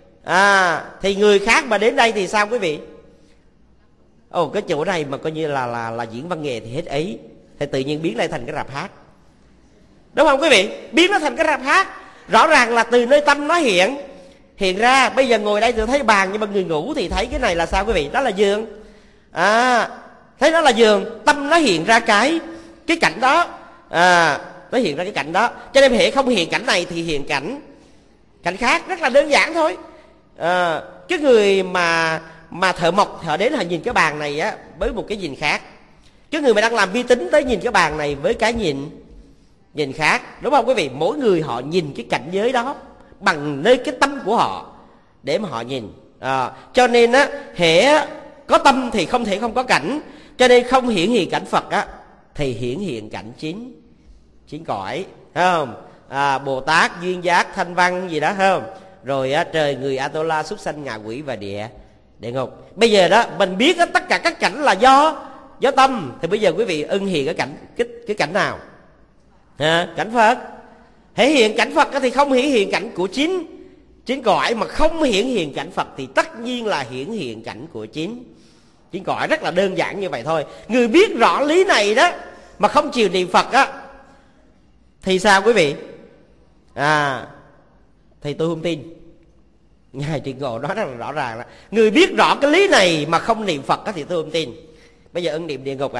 Thì người khác mà đến đây thì sao quý vị? Cái chỗ này mà coi như là diễn văn nghệ thì hết ấy, thì tự nhiên biến lại thành cái rạp hát, đúng không quý vị? Biến nó thành cái rạp hát. Rõ ràng là từ nơi tâm nó hiện ra. Bây giờ ngồi đây tôi thấy bàn, nhưng mà người ngủ thì thấy cái này là sao quý vị? Đó là giường. thấy nó là giường, tâm nó hiện ra cái cảnh đó, nó hiện ra cái cảnh đó. Cho nên hệ không hiện cảnh này thì hiện cảnh khác, rất là đơn giản thôi. Cái người mà thợ mộc họ đến họ nhìn cái bàn này á với một cái nhìn khác, cái người mà đang làm vi tính tới nhìn cái bàn này với cái nhìn khác, đúng không quý vị? Mỗi người họ nhìn cái cảnh giới đó bằng nơi cái tâm của họ để mà họ nhìn. Cho nên á, hệ có tâm thì không thể không có cảnh. Cho nên không hiển hiện cảnh Phật á thì hiển hiện cảnh chín cõi, thấy không? Bồ Tát, duyên giác, thanh văn gì đó, thấy không? Rồi trời, người, Atula, súc sanh, ngạ quỷ và địa ngục. Bây giờ đó mình biết đó, tất cả các cảnh là do tâm, thì bây giờ quý vị ưng hiện cái cảnh nào? Cảnh Phật. Thể hiện cảnh Phật thì không hiển hiện cảnh của chín cõi, mà không hiển hiện cảnh Phật thì tất nhiên là hiển hiện cảnh của chín cõi. Rất là đơn giản như vậy thôi. Người biết rõ lý này đó mà không chịu niệm Phật á thì sao quý vị? Thì tôi không tin. Ngài Trị Ngộ nói rất là rõ ràng là người biết rõ cái lý này mà không niệm Phật á thì tôi không tin. Bây giờ ưng niệm địa ngục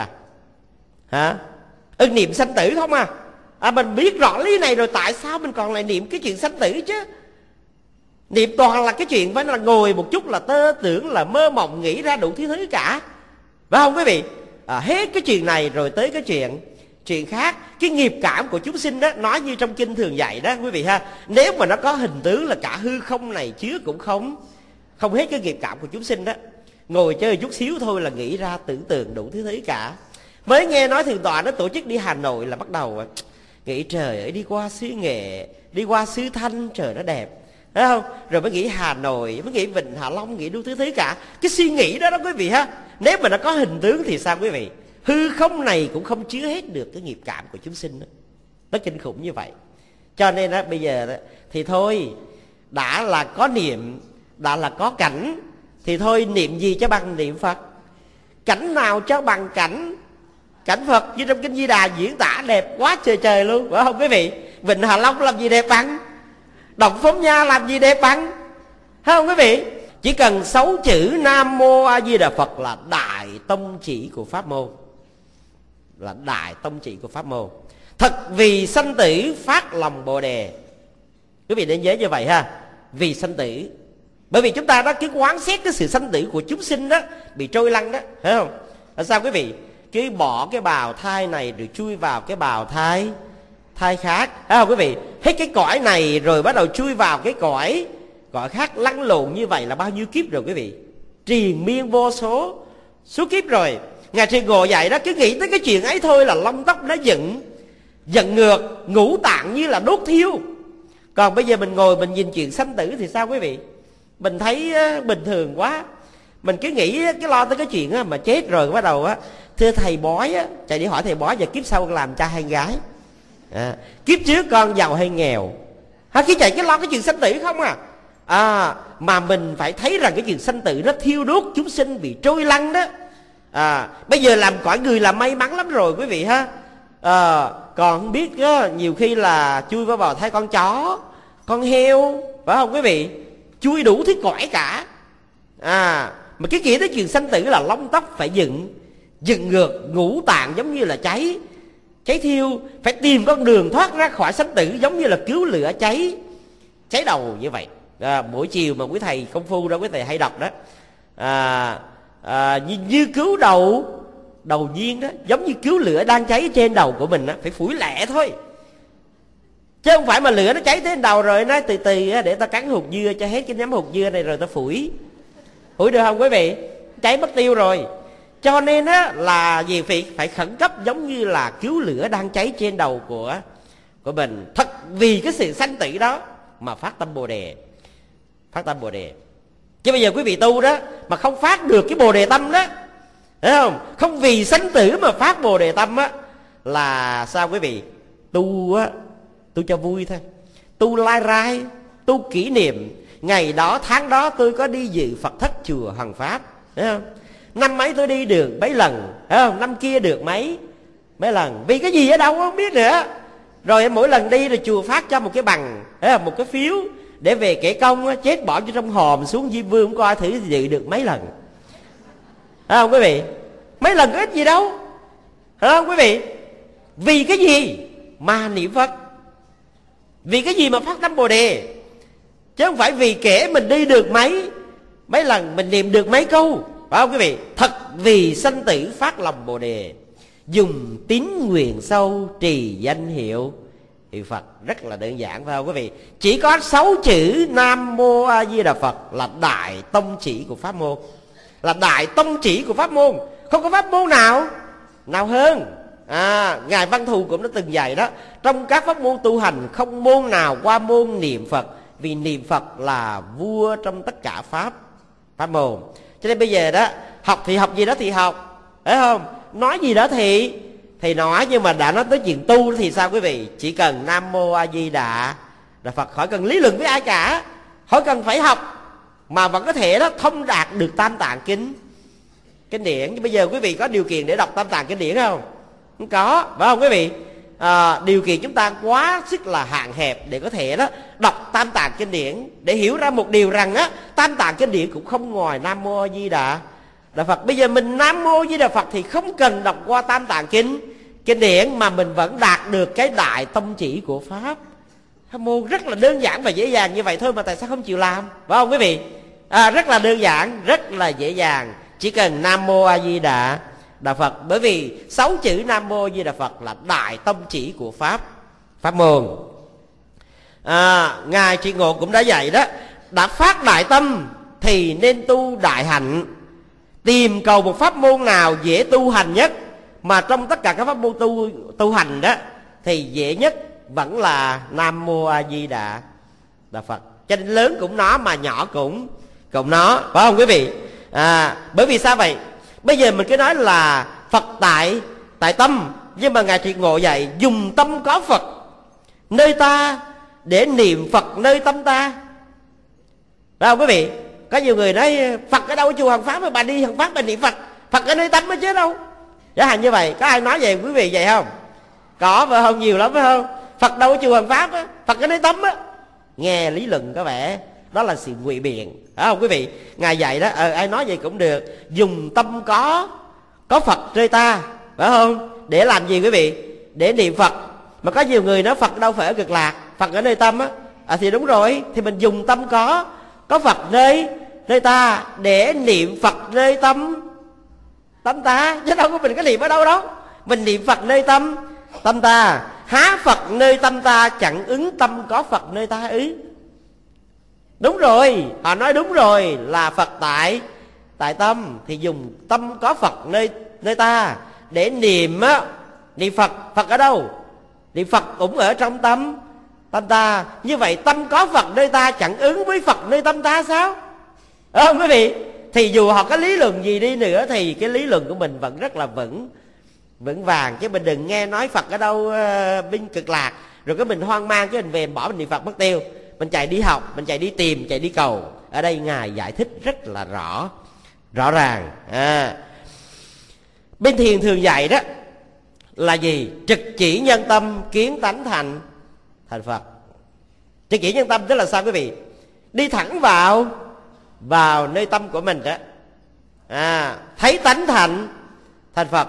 ưng niệm sanh tử không mình biết rõ lý này rồi, tại sao mình còn lại niệm cái chuyện sanh tử chứ? Niệm toàn là cái chuyện phải là ngồi một chút là tơ tưởng, là mơ mộng, nghĩ ra đủ thứ cả, phải không quý vị? Hết cái chuyện này rồi tới cái chuyện khác. Cái nghiệp cảm của chúng sinh đó, nói như trong kinh thường dạy đó quý vị ha, nếu mà nó có hình tướng là cả hư không này chứa cũng không hết cái nghiệp cảm của chúng sinh đó. Ngồi chơi chút xíu thôi là nghĩ ra tưởng tượng đủ thứ cả. Mới nghe nói Thượng Tọa nó tổ chức đi Hà Nội là bắt đầu nghĩ trời ơi, đi qua xứ Nghệ, đi qua xứ Thanh, trời nó đẹp, thấy không? Rồi mới nghĩ Hà Nội, mới nghĩ Vịnh Hạ Long, nghĩ đủ thứ cả. Cái suy nghĩ đó quý vị ha, nếu mà nó có hình tướng thì sao quý vị? Hư không này cũng không chứa hết được cái nghiệp cảm của chúng sinh đó. Nó kinh khủng như vậy. Cho nên đó, bây giờ đó, thì thôi, đã là có niệm, đã là có cảnh, thì thôi niệm gì cho bằng niệm Phật. Cảnh nào cho bằng cảnh Phật, như trong kinh Di Đà diễn tả đẹp quá trời luôn, phải không quý vị? Vịnh Hạ Long làm gì đẹp bằng, Động Phong Nha làm gì đẹp bằng, phải không quý vị? Chỉ cần 6 chữ Nam Mô A Di Đà Phật là đại tông chỉ của pháp môn, là đại tông chỉ của pháp môn. Thật vì sanh tử phát lòng Bồ Đề. Quý vị nên nhớ như vậy ha. Vì sanh tử, bởi vì chúng ta đã cứ quán xét cái sự sanh tử của chúng sinh đó, bị trôi lăn đó, thấy không? Là sao quý vị? Cứ bỏ cái bào thai này rồi chui vào cái bào thai khác, thấy không quý vị? Hết cái cõi này rồi bắt đầu chui vào cái cõi khác, lăn lộn như vậy là bao nhiêu kiếp rồi quý vị? Triền miên vô số kiếp rồi. Ngài Trị Ngộ dạy đó, cứ nghĩ tới cái chuyện ấy thôi là lông tóc nó giận ngược, ngũ tạng như là đốt thiêu. Còn bây giờ mình ngồi mình nhìn chuyện sanh tử thì sao quý vị? Mình thấy bình thường quá. Mình cứ nghĩ cái lo tới cái chuyện mà chết rồi bắt đầu thưa thầy bói chạy đi hỏi thầy bói giờ kiếp sau làm trai hay gái, kiếp trước con giàu hay nghèo, cứ chạy cái lo cái chuyện sanh tử không mà mình phải thấy rằng cái chuyện sanh tử nó thiêu đốt chúng sinh bị trôi lăn đó. Bây giờ làm cõi người là may mắn lắm rồi quý vị ha. Còn không biết nhiều khi là chui vào bào thai con chó, con heo, phải không quý vị? Chui đủ thứ cõi cả. Mà cái nghĩ tới chuyện sanh tử là lông tóc phải dựng ngược, ngũ tạng giống như là cháy thiêu, phải tìm con đường thoát ra khỏi sanh tử, giống như là cứu lửa cháy đầu như vậy. Buổi chiều mà quý thầy công phu đó quý thầy hay đọc đó, như cứu đầu nhiên đó, giống như cứu lửa đang cháy trên đầu của mình đó, phải phủi lẹ thôi, chứ không phải mà lửa nó cháy tới đầu rồi nói từ từ để ta cắn hột dưa cho hết cái nắm hột dưa này rồi ta phủi được không quý vị? Cháy mất tiêu rồi. Cho nên là gì phải khẩn cấp, giống như là cứu lửa đang cháy trên đầu của mình. Thật vì cái sự sanh tử đó mà phát tâm Bồ Đề. Chứ bây giờ quý vị tu đó mà không phát được cái Bồ Đề tâm đó, thấy không? Không vì sanh tử mà phát Bồ Đề tâm là sao quý vị? Tu cho vui thôi, tu lai rai, tu kỷ niệm. Ngày đó tháng đó tôi có đi dự Phật thất chùa Hằng Pháp, thấy không? Năm mấy tôi đi được mấy lần, thấy không? Năm kia được mấy lần. Vì cái gì ở đâu không biết nữa. Rồi mỗi lần đi rồi chùa phát cho một cái bằng, một cái phiếu để về kể công, chết bỏ cho trong hòm xuống Diêm Vương coi thử dự được mấy lần, thấy không quý vị? mấy lần có ích gì đâu, phải không quý vị? Vì cái gì mà niệm Phật? Vì cái gì mà phát tâm Bồ Đề? Chứ không phải vì kể mình đi được mấy lần, mình niệm được mấy câu, phải không quý vị? Thật vì sanh tử phát lòng Bồ Đề, dùng tín nguyện sâu trì danh hiệu Phật. Rất là đơn giản, phải không quý vị? Chỉ có 6 chữ Nam Mô A Di Đà Phật là đại tông chỉ của pháp môn, là đại tông chỉ của pháp môn. Không có pháp môn nào hơn. Ngài Văn Thù cũng đã từng dạy đó, trong các pháp môn tu hành không môn nào qua môn niệm Phật, vì niệm Phật là vua trong tất cả pháp môn. Cho nên bây giờ đó, học thì học gì đó thì học, phải không? Nói gì đó thì nói, nhưng mà đã nói tới chuyện tu thì sao quý vị? Chỉ cần Nam Mô A Di Đà Phật, khỏi cần lý luận với ai cả, khỏi cần phải học, mà vẫn có thể đó thông đạt được Tam Tạng kinh điển. Bây giờ quý vị có điều kiện để đọc Tam Tạng kinh điển không? Không có, phải không quý vị? Điều kiện chúng ta quá sức là hạn hẹp để có thể đó đọc Tam Tạng kinh điển, để hiểu ra một điều rằng á, Tam Tạng kinh điển cũng không ngoài Nam Mô A Di Đà Phật. Bây giờ mình Nam Mô A Di Đà Phật thì không cần đọc qua Tam Tạng kinh điển, mà mình vẫn đạt được cái đại tông chỉ của pháp môn. Rất là đơn giản và dễ dàng như vậy thôi, mà tại sao không chịu làm, phải không quý vị? Rất là đơn giản, rất là dễ dàng, chỉ cần Nam Mô A Di Đà Phật. Bởi vì 6 chữ Nam Mô A Di Đà Phật là đại tông chỉ của pháp môn. Ngài Trị Ngộ cũng đã dạy đó, đã phát đại tâm thì nên tu đại hạnh. Tìm cầu một pháp môn nào dễ tu hành nhất, mà trong tất cả các pháp môn tu hành đó thì dễ nhất vẫn là Nam Mô A Di Đà Phật. Cho nên lớn cũng nó, mà nhỏ cũng nó, phải không quý vị? Bởi vì sao vậy? Bây giờ mình cứ nói là Phật tại tâm, nhưng mà Ngài Trị Ngộ dạy dùng tâm có Phật nơi ta để niệm Phật nơi tâm ta, phải không quý vị? Có nhiều người nói Phật ở đâu, ở chùa Hằng Pháp mà bà đi Hằng Pháp bà niệm Phật ở nơi tâm mới chứ đâu. Chẳng hạn như vậy, có ai nói về quý vị vậy không? Có, phải không? Nhiều lắm, phải không? Phật đâu ở chùa Hằng Pháp á, Phật ở nơi tâm á. Nghe lý luận có vẻ đó là sự ngụy biện, phải không quý vị? Ngài dạy đó, ai nói vậy cũng được, dùng tâm có Phật nơi ta, phải không? Để làm gì quý vị? Để niệm Phật. Mà có nhiều người nói Phật đâu phải ở Cực Lạc, Phật ở nơi tâm á. Thì đúng rồi, thì mình dùng tâm có Phật nơi ta để niệm Phật nơi tâm ta, chứ đâu có mình có niệm ở đâu đâu. Mình niệm Phật nơi tâm ta, há Phật nơi tâm ta chẳng ứng tâm có Phật nơi ta ư? Đúng rồi, họ nói đúng rồi, là Phật tại tâm, thì dùng tâm có Phật nơi ta để niệm Phật ở đâu? Niệm Phật cũng ở trong tâm ta. Như vậy tâm có Phật nơi ta chẳng ứng với Phật nơi tâm ta sao? Không quý vị? Thì dù họ có lý luận gì đi nữa thì cái lý luận của mình vẫn rất là vững vàng. Chứ mình đừng nghe nói Phật ở đâu bên Cực Lạc, rồi cái mình hoang mang, cái mình về bỏ mình niệm Phật mất tiêu. Mình chạy đi học, mình chạy đi tìm, chạy đi cầu. Ở đây Ngài giải thích rất là rõ ràng. Bên Thiền thường dạy đó là gì? Trực chỉ nhân tâm kiến tánh thành Phật. Trực chỉ nhân tâm tức là sao quý vị? Đi thẳng vào nơi tâm của mình đó, thấy tánh thành Phật.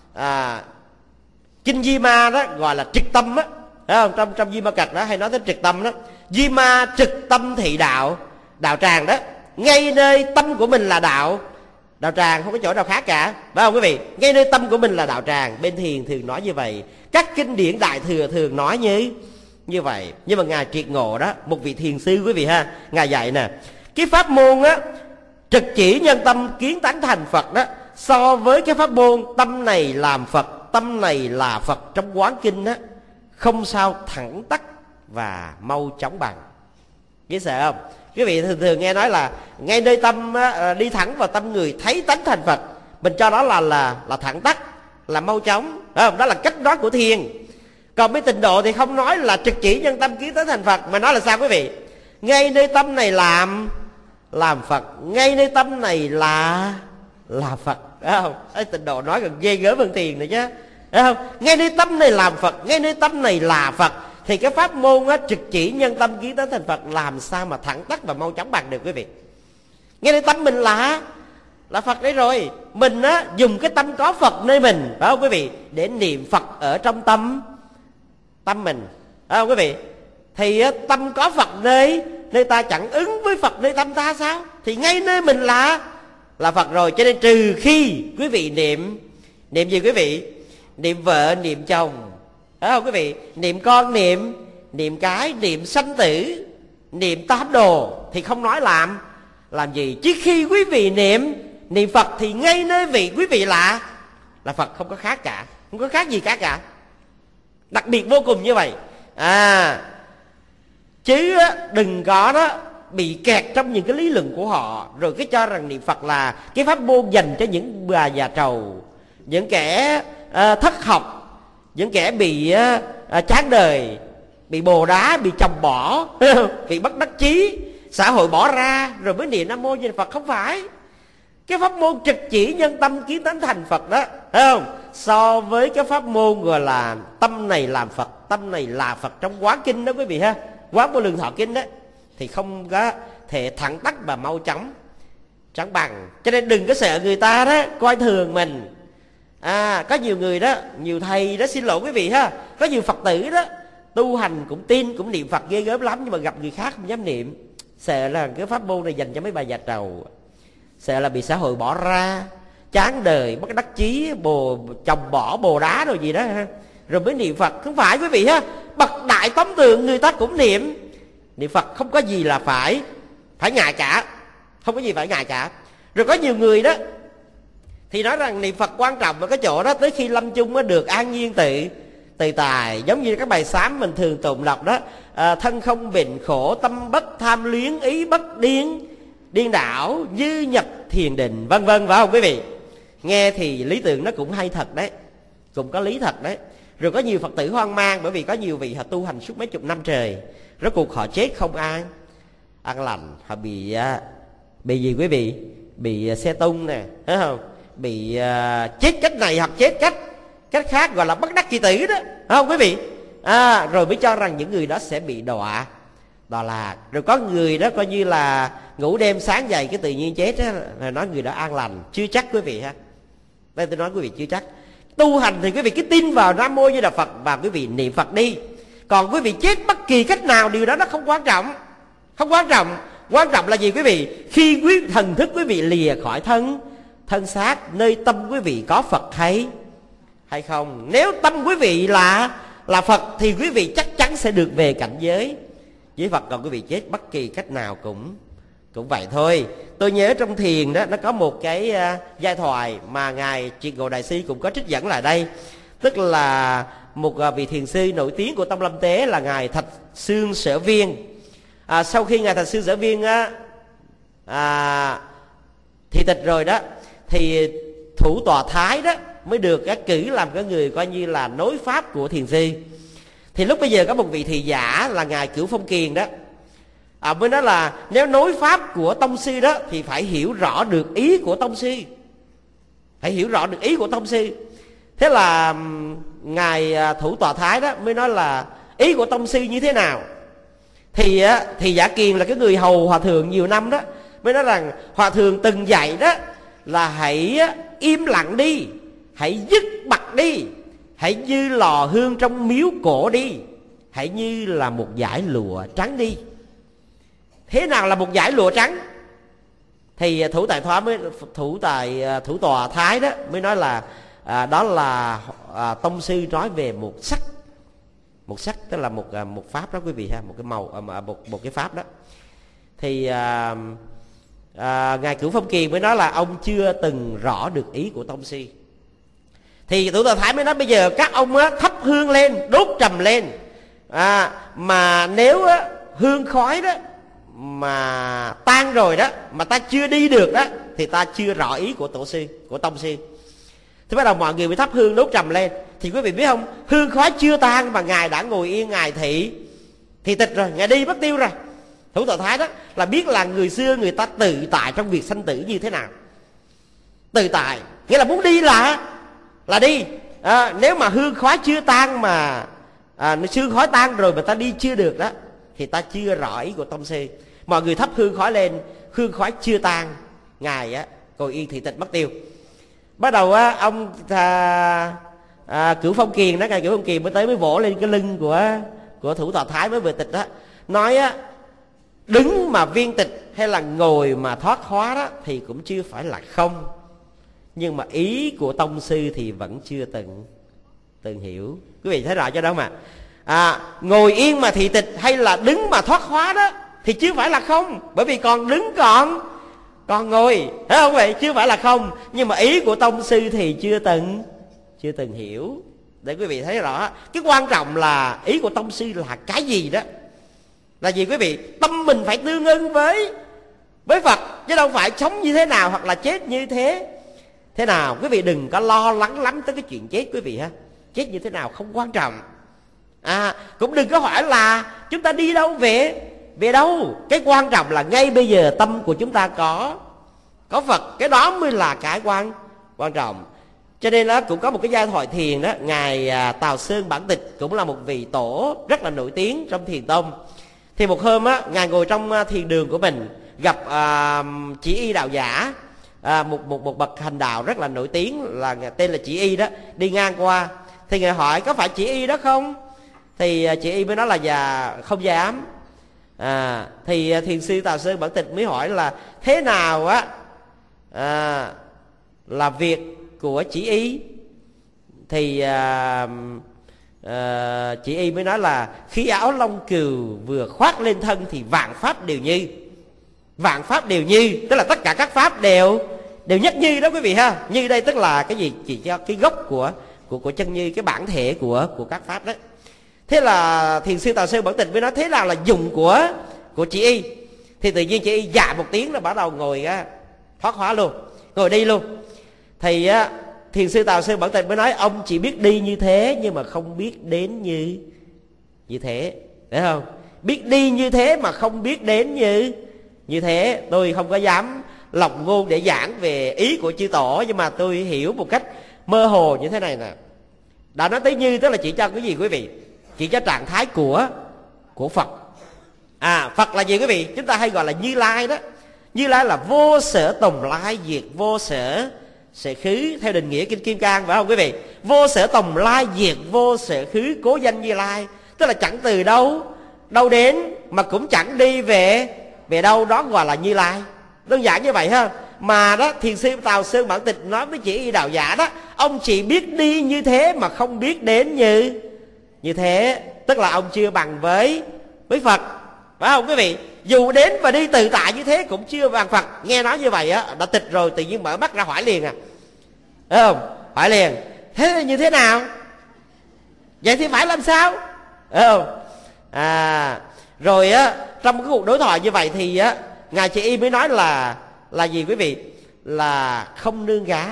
Kinh Di Ma đó gọi là trực tâm á, thấy không? Trong Di Ma Cật đó hay nói tới trực tâm đó. Di Ma trực tâm thị đạo tràng đó. Ngay nơi tâm của mình là đạo tràng, không có chỗ nào khác cả, phải không quý vị? Ngay nơi tâm của mình là đạo tràng. Bên Thiền thường nói như vậy, các kinh điển Đại Thừa thường nói như vậy. Nhưng mà Ngài Triệt Ngộ đó, một vị thiền sư quý vị ha, Ngài dạy nè, cái pháp môn á trực chỉ nhân tâm kiến tánh thành Phật đó, so với cái pháp môn tâm này làm Phật, tâm này là Phật trong Quán Kinh á, không sao thẳng tắc và mau chóng bằng. Biết sợ không? Quý vị thường nghe nói là ngay nơi tâm á, đi thẳng vào tâm người thấy tánh thành Phật, mình cho đó là thẳng tắc, là mau chóng, phải không? Đó là cách nói của Thiền. Còn mấy Tịnh Độ thì không nói là trực chỉ nhân tâm kiến tánh thành Phật, mà nói là sao quý vị? Ngay nơi tâm này làm Phật, ngay nơi tâm này là Phật, phải không? Tịnh Độ nói còn ghê gớm hơn Thiền nữa chứ, phải không? Ngay nơi tâm này làm Phật, ngay nơi tâm này là Phật, thì cái pháp môn á, trực chỉ nhân tâm kiến tánh thành Phật làm sao mà thẳng tắc và mau chóng bằng được quý vị? Ngay nơi tâm mình là là Phật đấy rồi. Mình á dùng cái tâm có Phật nơi mình, phải không quý vị, để niệm Phật ở trong tâm mình, phải không quý vị? Thì tâm có Phật nơi ta chẳng ứng với Phật nơi tâm ta sao? Thì ngay nơi mình là Phật rồi. Cho nên trừ khi quý vị niệm gì quý vị? Niệm vợ, niệm chồng, phải không quý vị? Niệm con, niệm cái, niệm sanh tử, niệm tám đồ, thì không nói làm gì. Chứ khi quý vị niệm Phật thì ngay nơi quý vị là Phật, không có khác cả, không có khác gì cả. Đặc biệt vô cùng như vậy. Chứ đừng có đó bị kẹt trong những cái lý luận của họ, rồi cái cho rằng niệm Phật là cái pháp môn dành cho những bà già trầu, những kẻ thất học, những kẻ bị chán đời, bị bồ đá, bị chồng bỏ, bị bất đắc chí, xã hội bỏ ra rồi mới niệm Nam Mô Di Đà Phật. Không phải. Cái pháp môn trực chỉ nhân tâm kiến tánh thành Phật đó, thấy không? So với cái pháp môn gọi là tâm này làm Phật, tâm này là Phật trong Quán Kinh đó quý vị ha, Quán Vô Lượng Thọ Kinh đó, thì không có thể thẳng tắc và mau chóng chẳng bằng. Cho nên đừng có sợ người ta đó coi thường mình. Có nhiều người đó, nhiều thầy đó, xin lỗi quý vị ha, có nhiều Phật tử đó tu hành cũng tin, cũng niệm Phật ghê gớm lắm, nhưng mà gặp người khác không dám niệm, sợ là cái pháp môn này dành cho mấy bà già trầu, sợ là bị xã hội bỏ ra, chán đời, bất đắc chí, chồng bỏ, bồ đá rồi gì đó ha, rồi mới niệm Phật. Không phải quý vị ha, bậc đại tóm tượng người ta cũng niệm Phật, không có gì là phải ngại cả, không có gì phải ngại cả. Rồi có nhiều người đó thì nói rằng niệm Phật quan trọng ở cái chỗ đó, tới khi lâm chung mới được an nhiên tự tài, giống như các bài sám mình thường tụng đọc đó, thân không bệnh khổ, tâm bất tham luyến, ý bất điên đảo, như nhập thiền định, vân vân, phải không quý vị? Nghe thì lý tưởng nó cũng hay thật đấy, cũng có lý thật đấy. Rồi có nhiều Phật tử hoang mang, bởi vì có nhiều vị họ tu hành suốt mấy chục năm trời, rốt cuộc họ chết không an lành, họ bị gì quý vị? Bị xe tung nè, thấy không? Bị chết cách này hoặc chết cách khác, gọi là bất đắc kỳ tử đó, thấy không quý vị? Rồi mới cho rằng những người đó sẽ bị đọa lạc. Rồi có người đó coi như là ngủ đêm sáng dậy cái tự nhiên chết á, là nói người đó an lành. Chưa chắc quý vị ha, đây tôi nói quý vị chưa chắc. Tu hành thì quý vị cứ tin vào Nam Mô Di Đà Phật và quý vị niệm Phật đi. Còn quý vị chết bất kỳ cách nào, điều đó nó không quan trọng. Không quan trọng. Quan trọng là gì quý vị? Khi thần thức quý vị lìa khỏi thân xác, nơi tâm quý vị có Phật hay không. Nếu tâm quý vị là Phật thì quý vị chắc chắn sẽ được về cảnh giới với Phật. Còn quý vị chết bất kỳ cách nào cũng vậy thôi. Tôi nhớ trong thiền đó, nó có một cái giai thoại mà ngài Triệt Ngộ Đại Sư cũng có trích dẫn lại đây. Tức là một vị thiền sư nổi tiếng của Tông Lâm Tế là ngài Thạch Xương Sở Viên. Sau khi ngài Thạch Xương Sở Viên thì tịch rồi đó, thì Thủ Tọa Thái đó mới được cử làm cái người coi như là nối pháp của thiền sư. Thì lúc bây giờ có một vị thị giả là ngài Cửu Phong Kiền đó, mới nói là nếu nối pháp của tông sư đó thì phải hiểu rõ được ý của tông sư, phải hiểu rõ được ý của tông sư. Thế là ngài Thủ Tọa Thái đó mới nói là ý của tông sư như thế nào. Thì Giả Kiền là cái người hầu hòa thượng nhiều năm đó mới nói rằng hòa thượng từng dạy đó là hãy im lặng đi, hãy dứt bặt đi, hãy như lò hương trong miếu cổ đi, hãy như là một dải lụa trắng đi. Thế nào là một dải lụa trắng? Thì Thủ Tọa Thái đó mới nói là đó là tông sư nói về một sắc, tức là một pháp đó quý vị ha, một cái màu, một cái pháp đó. Thì ngài Cửu Phong Kiền mới nói là ông chưa từng rõ được ý của tông sư. Thì Thủ Tọa Thái mới nói bây giờ các ông thắp hương lên, đốt trầm lên, mà nếu hương khói đó mà tan rồi đó, mà ta chưa đi được đó, thì ta chưa rõ ý của tổ sư, của tông sư. Thì bắt đầu mọi người mới thắp hương đốt trầm lên. Thì quý vị biết không, hương khói chưa tan mà ngài đã ngồi yên, ngài thị tịch rồi, ngài đi mất tiêu rồi. Thủ Tọa Thái đó là biết là người xưa người ta tự tại trong việc sanh tử như thế nào. Tự tại nghĩa là muốn đi là đi. Nếu mà hương khói chưa tan mà hương khói tan rồi mà ta đi chưa được đó, thì ta chưa rõ ý của tông sư. Mọi người thắp hương khói lên, hương khói chưa tan, ngài ngồi yên thị tịch mất tiêu. Bắt đầu á, ông Cửu Phong Kiền đó, ngài Cửu Phong Kiền mới tới mới vỗ lên cái lưng của Thủ Tọa Thái mới vừa tịch đó, nói á, đứng mà viên tịch hay là ngồi mà thoát hóa đó thì cũng chưa phải là không, nhưng mà ý của tông sư thì vẫn chưa từng hiểu. Quý vị thấy rõ cho đó mà. Ngồi yên mà thị tịch hay là đứng mà thoát hóa đó thì chưa phải là không, bởi vì còn đứng còn ngồi, thấy không vậy? Chưa phải là không, nhưng mà ý của tông sư thì chưa từng hiểu. Để quý vị thấy rõ, cái quan trọng là ý của tông sư là cái gì đó. Là gì quý vị? Tâm mình phải tương ưng với Phật, chứ đâu phải sống như thế nào hoặc là chết như thế nào. Quý vị đừng có lo lắng lắm tới cái chuyện chết quý vị ha. Chết như thế nào không quan trọng. Cũng đừng có hỏi là chúng ta đi đâu về đâu. Cái quan trọng là ngay bây giờ tâm của chúng ta có Phật, cái đó mới là cái quan trọng. Cho nên đó cũng có một cái giai thoại thiền đó, ngài Tào Sơn Bản Tịch cũng là một vị tổ rất là nổi tiếng trong thiền tông. Thì một hôm á, ngài ngồi trong thiền đường của mình, gặp Chỉ Y đạo giả, một bậc hành đạo rất là nổi tiếng là tên là Chỉ Y đó, đi ngang qua. Thì ngài hỏi có phải Chỉ Y đó không? Thì Chỉ Y mới nói là dạ không dám. Thì thiền sư Tào Sơn Bản Tịch mới hỏi là thế nào á là việc của Chỉ Y? Thì Chỉ Y mới nói là khi áo lông cừu vừa khoác lên thân thì vạn pháp đều như. Vạn pháp đều như tức là tất cả các pháp đều nhất như đó quý vị ha. Như đây tức là cái gì? Chỉ cho cái gốc của chân như, cái bản thể của các pháp đó. Thế là thiền sư Tào Sơn Bản Tịch mới nói thế nào là dùng của Chỉ Y? Thì tự nhiên Chỉ Y dạ một tiếng là bắt đầu ngồi thoát hóa luôn, ngồi đi luôn. Thì thiền sư Tào Sơn Bản Tịch mới nói ông chỉ biết đi như thế nhưng mà không biết đến như thế, phải không? Biết đi như thế mà không biết đến như thế. Tôi không có dám lọc ngôn để giảng về ý của chư tổ, nhưng mà tôi hiểu một cách mơ hồ như thế này nè. Đã nói tới như tức là chỉ cho cái gì quý vị? Chỉ cho trạng thái của Phật. Phật là gì quý vị? Chúng ta hay gọi là Như Lai đó. Như Lai là vô sở tùng lai, diệt vô sở khứ, theo định nghĩa kinh Kim Cang, phải không quý vị? Vô sở tùng lai, diệt vô sở khứ, cố danh Như Lai. Tức là chẳng từ đâu đến mà cũng chẳng đi về đâu, đó gọi là Như Lai. Đơn giản như vậy ha. Mà đó thiền sư Tào Sơn Bản Tịch nói với Chỉ Y đạo giả đó, ông chỉ biết đi như thế mà không biết đến như thế, tức là ông chưa bằng với Phật, phải không quý vị? Dù đến và đi tự tại như thế cũng chưa bằng Phật. Nghe nói như vậy á, đã tịch rồi tự nhiên mở mắt ra hỏi liền phải không? Hỏi liền, thế là như thế nào? Vậy thì phải làm sao? Phải không? Rồi á, trong cái cuộc đối thoại như vậy thì á, ngài Chỉ Y mới nói là gì quý vị? Là không nương gá.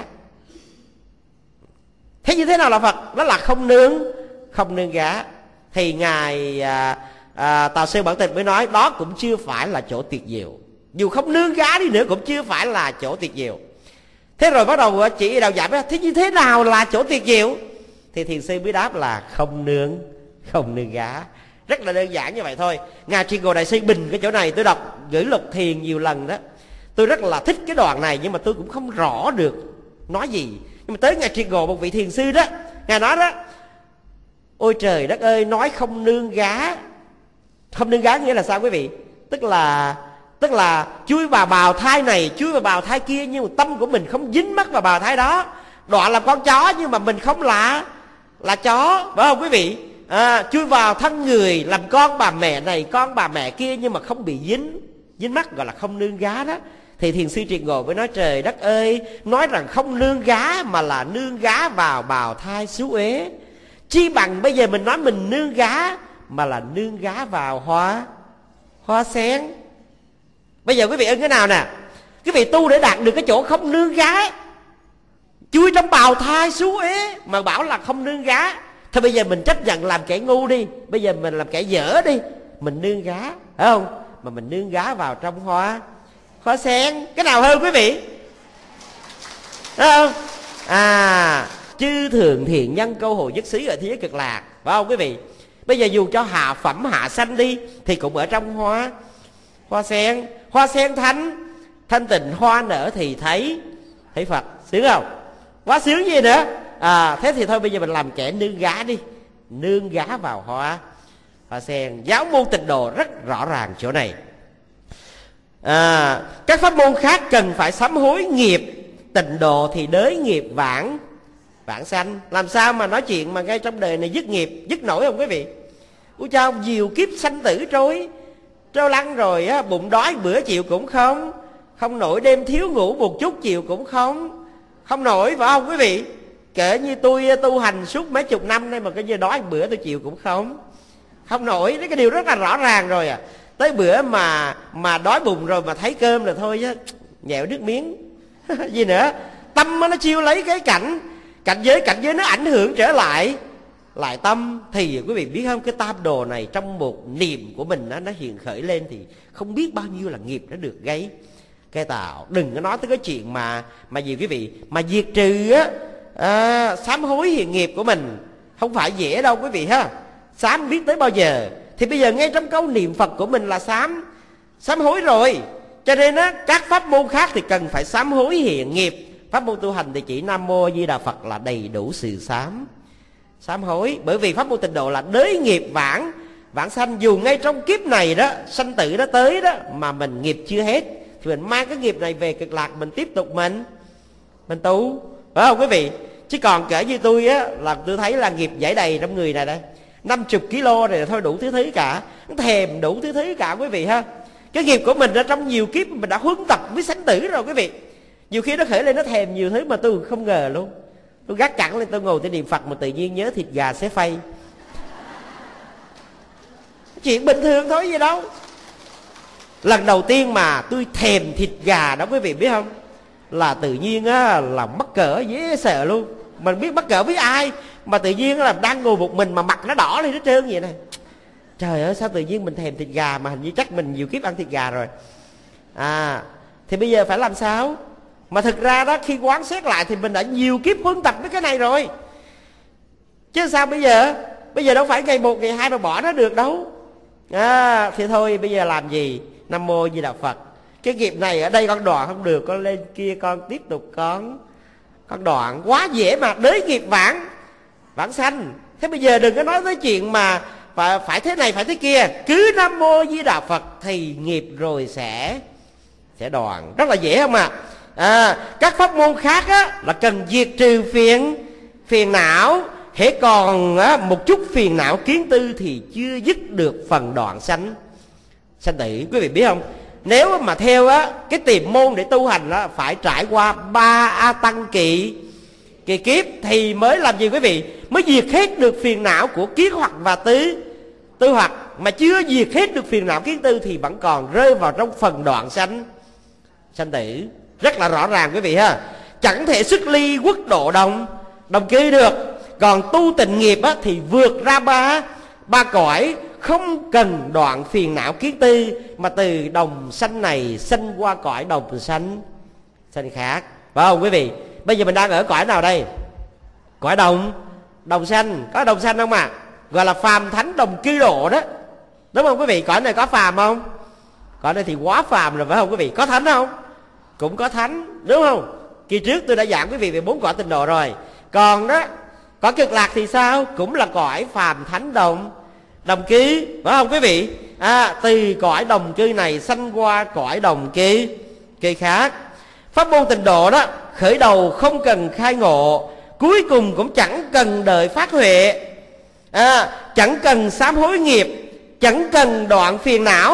Thế như thế nào là Phật? Đó là không nương gá. Thì ngài Tào Sơn Bản Tịch mới nói đó cũng chưa phải là chỗ tuyệt diệu. Dù không nương gá đi nữa cũng chưa phải là chỗ tuyệt diệu. Thế rồi bắt đầu Chỉ Y đạo giả mới thế như thế nào là chỗ tuyệt diệu? Thì thiền sư mới đáp là không nương gá. Rất là đơn giản như vậy thôi. Ngài Tri Ngộ Đại Sư bình cái chỗ này, tôi đọc Gửi Lục Thiền nhiều lần đó, tôi rất là thích cái đoạn này, nhưng mà tôi cũng không rõ được nói gì. Nhưng mà tới ngài Tri Ngộ, một vị thiền sư đó, ngài nói đó, ôi trời đất ơi, nói không nương gá. Không nương gá nghĩa là sao quý vị? Tức là chui vào bào thai này, chui vào bào thai kia, nhưng mà tâm của mình không dính mắc vào bào thai đó. Đoạn làm con chó nhưng mà mình không là chó, phải không quý vị? Chui vào thân người làm con bà mẹ này, con bà mẹ kia, nhưng mà không bị dính mắc, gọi là không nương gá đó. Thì thiền sư Tri Ngộ mới nói trời đất ơi, nói rằng không nương gá mà là nương gá vào bào thai xú uế. Chi bằng bây giờ mình nói mình nương gá mà là nương gá vào hoa sen. Bây giờ quý vị ưng cái nào nè? Quý vị tu để đạt được cái chỗ không nương gá, chui trong bào thai xú uế mà bảo là không nương gá. Thôi bây giờ mình chấp nhận làm kẻ ngu đi, bây giờ mình làm kẻ dở đi, mình nương gá, phải không? Mà mình nương gá vào trong hoa sen, cái nào hơn quý vị? Phải không? Chư thường thiện nhân câu hồ nhất xứ ở thế giới cực lạc, phải không quý vị? Bây giờ dù cho hạ phẩm hạ sanh đi thì cũng ở trong hoa sen. Hoa sen thanh tịnh, hoa nở thì thấy thấy Phật, sướng không? Quá sướng gì nữa. Thế thì thôi bây giờ mình làm kẻ nương gá đi, nương gá vào hoa sen. Giáo môn Tịnh Độ rất rõ ràng chỗ này. Các pháp môn khác cần phải sám hối nghiệp, Tịnh Độ thì đới nghiệp vãng sanh. Làm sao mà nói chuyện mà ngay trong đời này dứt nghiệp, dứt nổi không quý vị? Ủa sao nhiều kiếp sanh tử trôi lăn rồi á, bụng đói bữa chịu cũng không nổi, đêm thiếu ngủ một chút chịu cũng không nổi, phải không quý vị? Kể như tôi tu hành suốt mấy chục năm nay mà cái giờ đói bữa tôi chịu cũng không nổi. Đấy, cái điều rất là rõ ràng rồi à. Tới bữa mà đói bụng rồi mà thấy cơm là thôi á, nhẹo nước miếng gì nữa. Tâm nó chiêu lấy cái cảnh giới nó ảnh hưởng trở lại tâm. Thì quý vị biết không, cái tam đồ này trong một niệm của mình nó hiện khởi lên thì không biết bao nhiêu là nghiệp nó được gây tạo. Đừng có nói tới cái chuyện mà gì quý vị, mà diệt trừ sám hối hiện nghiệp của mình không phải dễ đâu quý vị ha. Sám biết tới bao giờ. Thì bây giờ ngay trong câu niệm Phật của mình là sám hối rồi. Cho nên các pháp môn khác thì cần phải sám hối hiện nghiệp. Pháp môn tu hành thì chỉ Nam Mô A Di Đà Phật là đầy đủ sự sám hối. Bởi vì pháp môn Tịnh Độ là đới nghiệp vãng sanh. Dù ngay trong kiếp này đó, sanh tử nó tới đó, mà mình nghiệp chưa hết, thì mình mang cái nghiệp này về Cực Lạc, mình tiếp tục mình tu, phải không quý vị? Chứ còn kể như tôi á, là tôi thấy là nghiệp giải đầy trong người này đây, 50 kg này thôi đủ thứ cả, thèm đủ thứ cả quý vị ha. Cái nghiệp của mình trong nhiều kiếp mình đã huấn tập với sanh tử rồi quý vị. Nhiều khi nó khởi lên nó thèm nhiều thứ mà tôi không ngờ luôn. Tôi gác cẳng lên tôi ngồi tôi niệm Phật mà tự nhiên nhớ thịt gà xé phay. Chuyện bình thường thôi gì đâu. Lần đầu tiên mà tôi thèm thịt gà đó quý vị biết không, là tự nhiên á, là mắc cỡ dễ sợ luôn. Mình biết mắc cỡ với ai mà tự nhiên là đang ngồi một mình mà mặt nó đỏ lên hết trơn vậy này. Trời ơi, sao tự nhiên mình thèm thịt gà mà hình như chắc mình nhiều kiếp ăn thịt gà rồi. Thì bây giờ phải làm sao? Mà thực ra đó, khi quán xét lại thì mình đã nhiều kiếp huấn tập với cái này rồi. Chứ sao bây giờ? Bây giờ đâu phải ngày một ngày hai mà bỏ nó được đâu. Thì thôi bây giờ làm gì? Nam Mô Di Đà Phật. Cái nghiệp này ở đây con đoạn không được, con lên kia con tiếp tục con đoạn. Quá dễ mà, đới nghiệp vãng sanh. Thế bây giờ đừng có nói tới chuyện mà phải thế này phải thế kia. Cứ Nam Mô Di Đà Phật thì nghiệp rồi sẽ đoạn. Rất là dễ không ạ? Các pháp môn khác á, là cần diệt trừ phiền não. Hễ còn một chút phiền não kiến tư thì chưa dứt được phần đoạn sanh tử. Quý vị biết không? Nếu mà theo cái tiềm môn để tu hành đó, phải trải qua 3 A Tăng kỳ kiếp thì mới làm gì quý vị? Mới diệt hết được phiền não của kiến hoặc và tư hoặc. Mà chưa diệt hết được phiền não kiến tư thì vẫn còn rơi vào trong phần đoạn sanh tử. Rất là rõ ràng quý vị ha. Chẳng thể xuất ly quốc độ đồng cư được. Còn tu tịnh nghiệp thì vượt ra ba cõi, không cần đoạn phiền não kiến tư, mà từ đồng sanh này sanh qua cõi đồng sanh khác, phải không quý vị? Bây giờ mình đang ở cõi nào đây? Cõi đồng sanh. Có đồng sanh không ạ? Gọi là phàm thánh đồng cư độ đó, đúng không quý vị? Cõi này có phàm không? Cõi này thì quá phàm rồi phải không quý vị? Có thánh không? Cũng có thánh, đúng không? Kỳ trước tôi đã giảng quý vị về 4 cõi Tịnh Độ rồi. Còn đó, cõi Cực Lạc thì sao? Cũng là cõi phàm thánh đồng cư, phải không quý vị? Từ cõi đồng cư này sanh qua cõi đồng cư khác. Pháp môn Tịnh Độ đó, khởi đầu không cần khai ngộ, cuối cùng cũng chẳng cần đợi phát huệ, chẳng cần sám hối nghiệp, chẳng cần đoạn phiền não.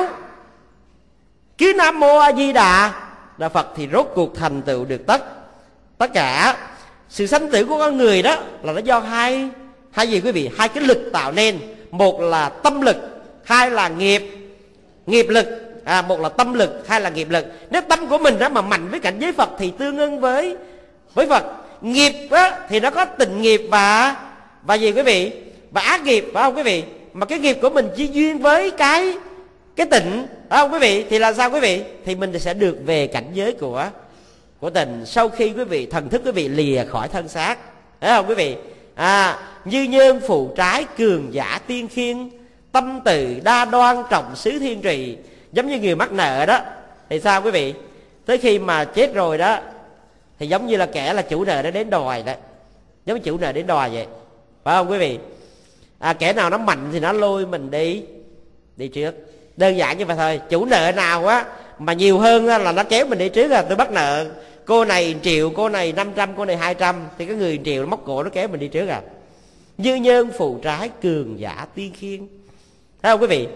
Cứ Nam Mô A Di Đà Phật thì rốt cuộc thành tựu được tất cả. Sự sanh tử của con người đó là nó do hai gì quý vị? Hai cái lực tạo nên. Một là tâm lực, hai là nghiệp lực. Một là tâm lực, hai là nghiệp lực. Nếu tâm của mình đó mà mạnh với cảnh giới Phật thì tương ưng với Phật. Nghiệp đó, thì nó có tịnh nghiệp và gì quý vị? Và ác nghiệp, phải không quý vị? Mà cái nghiệp của mình chỉ duyên với cái tịnh, phải không quý vị? Thì là sao quý vị? Thì mình sẽ được về cảnh giới của tịnh sau khi quý vị thần thức quý vị lìa khỏi thân xác, phải không quý vị? Như nhân phụ trái cường giả tiên khiên, tâm từ đa đoan trọng xứ thiên trì. Giống như người mắc nợ đó thì sao quý vị? Tới khi mà chết rồi đó thì giống như là kẻ là chủ nợ nó đến đòi đấy, giống như chủ nợ đến đòi vậy, phải không quý vị? Kẻ nào nó mạnh thì nó lôi mình đi trước, đơn giản như vậy thôi. Chủ nợ nào á mà nhiều hơn là nó kéo mình đi trước. Tôi bắt nợ cô này 1 triệu, cô này 500, cô này 200, thì cái người 1 triệu nó móc cổ nó kéo mình đi trước. Như nhân phụ trái, cường giả tiên khiên, thấy không quý vị?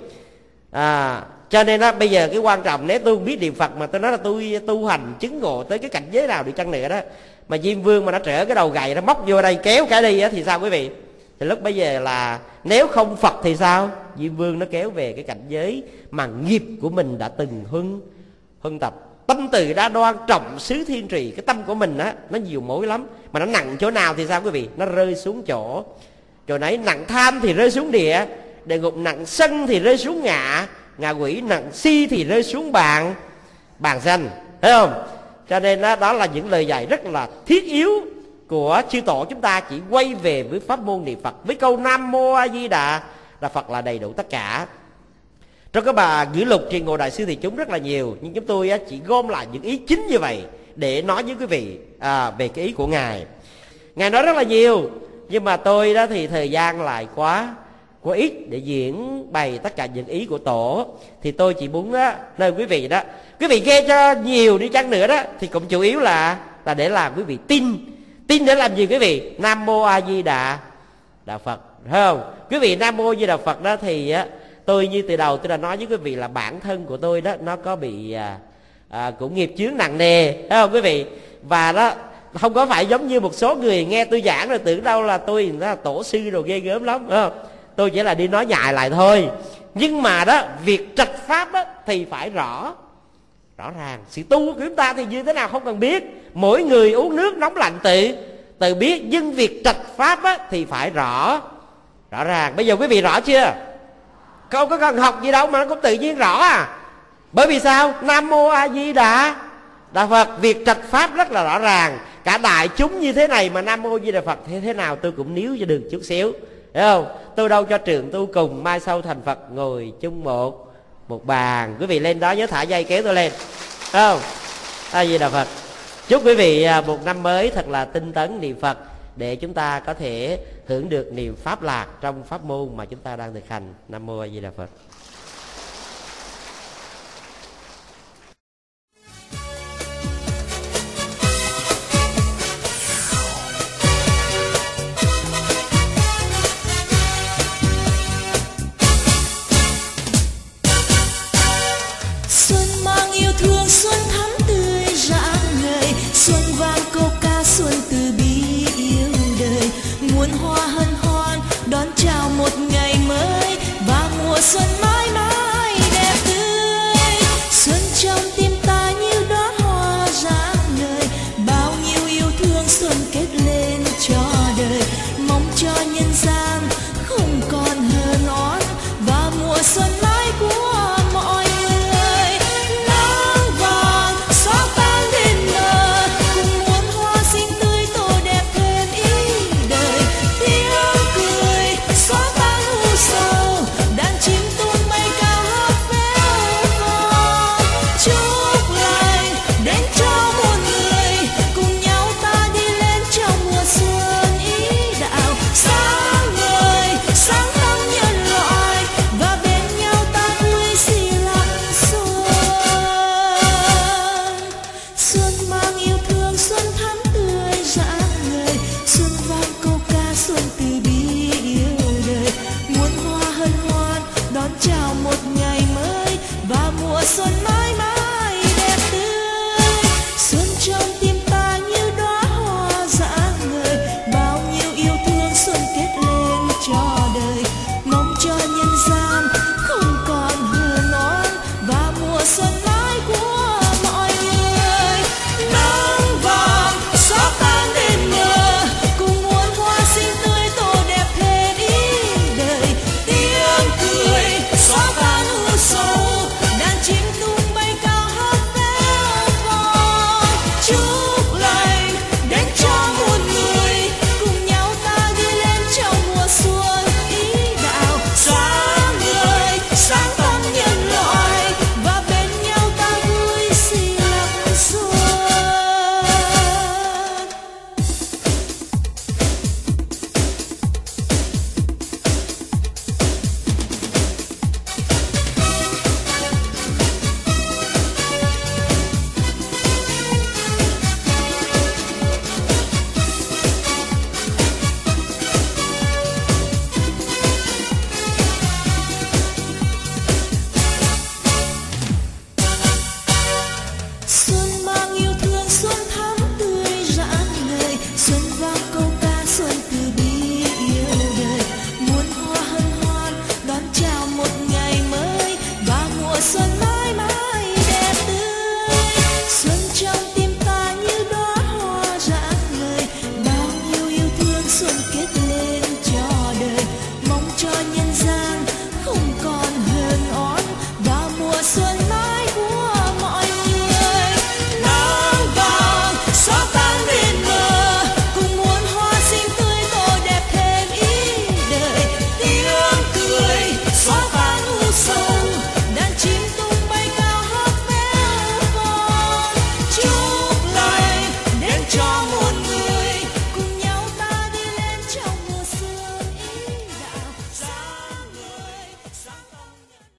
Cho nên đó, bây giờ cái quan trọng, nếu tôi không biết niệm Phật mà tôi nói là tôi tu hành chứng ngộ tới cái cảnh giới nào đi chăng nữa đó, mà Diêm Vương mà nó trở cái đầu gậy nó móc vô đây kéo cái đi á, thì sao quý vị? Thì lúc bây giờ là nếu không Phật thì sao? Diêm Vương nó kéo về cái cảnh giới mà nghiệp của mình đã từng huân tập. Tâm từ đa đoan, trọng xứ thiên trì. Cái tâm của mình á, nó nhiều mối lắm, mà nó nặng chỗ nào thì sao quý vị? Nó rơi xuống chỗ nấy. Nặng tham thì rơi xuống địa ngục, nặng sân thì rơi xuống ngạ quỷ, nặng si thì rơi xuống bàn danh, thấy không? Cho nên đó là những lời dạy rất là thiết yếu của chư tổ chúng ta. Chỉ quay về với pháp môn niệm Phật, với câu Nam Mô A Di Đà là Phật là đầy đủ tất cả. Trong cái bài Ngữ Lục Truyền Ngộ Đại Sư thì chúng rất là nhiều, nhưng chúng tôi chỉ gom lại những ý chính như vậy để nói với quý vị về cái ý của Ngài. Ngài nói rất là nhiều, nhưng mà tôi đó thì thời gian lại quá ít để diễn bày tất cả những ý của tổ. Thì tôi chỉ muốn nơi quý vị đó, quý vị nghe cho nhiều đi chăng nữa đó, thì cũng chủ yếu là để làm quý vị tin để làm gì quý vị? Nam Mô A Di Đà Phật, thấy không? Quý vị Nam Mô A Di Đà Phật đó thì tôi như từ đầu tôi đã nói với quý vị là bản thân của tôi đó nó có bị cũng nghiệp chướng nặng nề, thấy không quý vị? Và đó không có phải giống như một số người nghe tôi giảng rồi tưởng đâu là tôi là tổ sư rồi ghê gớm lắm, phải không? Tôi chỉ là đi nói nhại lại thôi. Nhưng mà đó, việc trạch pháp đó thì phải rõ ràng. Sự tu của chúng ta thì như thế nào không cần biết, mỗi người uống nước nóng lạnh tự biết. Nhưng việc trạch pháp á, thì phải rõ ràng. Bây giờ quý vị rõ chưa? Không có cần học gì đâu mà nó cũng tự nhiên rõ Bởi vì sao? Nam Mô A Di Đà Phật. Việc trạch pháp rất là rõ ràng. Cả đại chúng như thế này mà Nam Mô A Di Đà Phật thế nào tôi cũng níu cho đường chút xíu, thấy không? Tôi đâu cho trường tu cùng, mai sau thành Phật ngồi chung một bàn. Quý vị lên đó nhớ thả dây kéo tôi lên, thấy không? A Di Đà Phật. Chúc quý vị một năm mới thật là tinh tấn niệm Phật, để chúng ta có thể hưởng được niềm pháp lạc trong pháp môn mà chúng ta đang thực hành. Nam Mô A Di Đà Phật. Xuân mang yêu thương, xuân thắm tươi rạng ngời, xuân vang câu ca, xuân từ bi yêu đời. Muôn hoa hân hoan đón chào một ngày mới và mùa xuân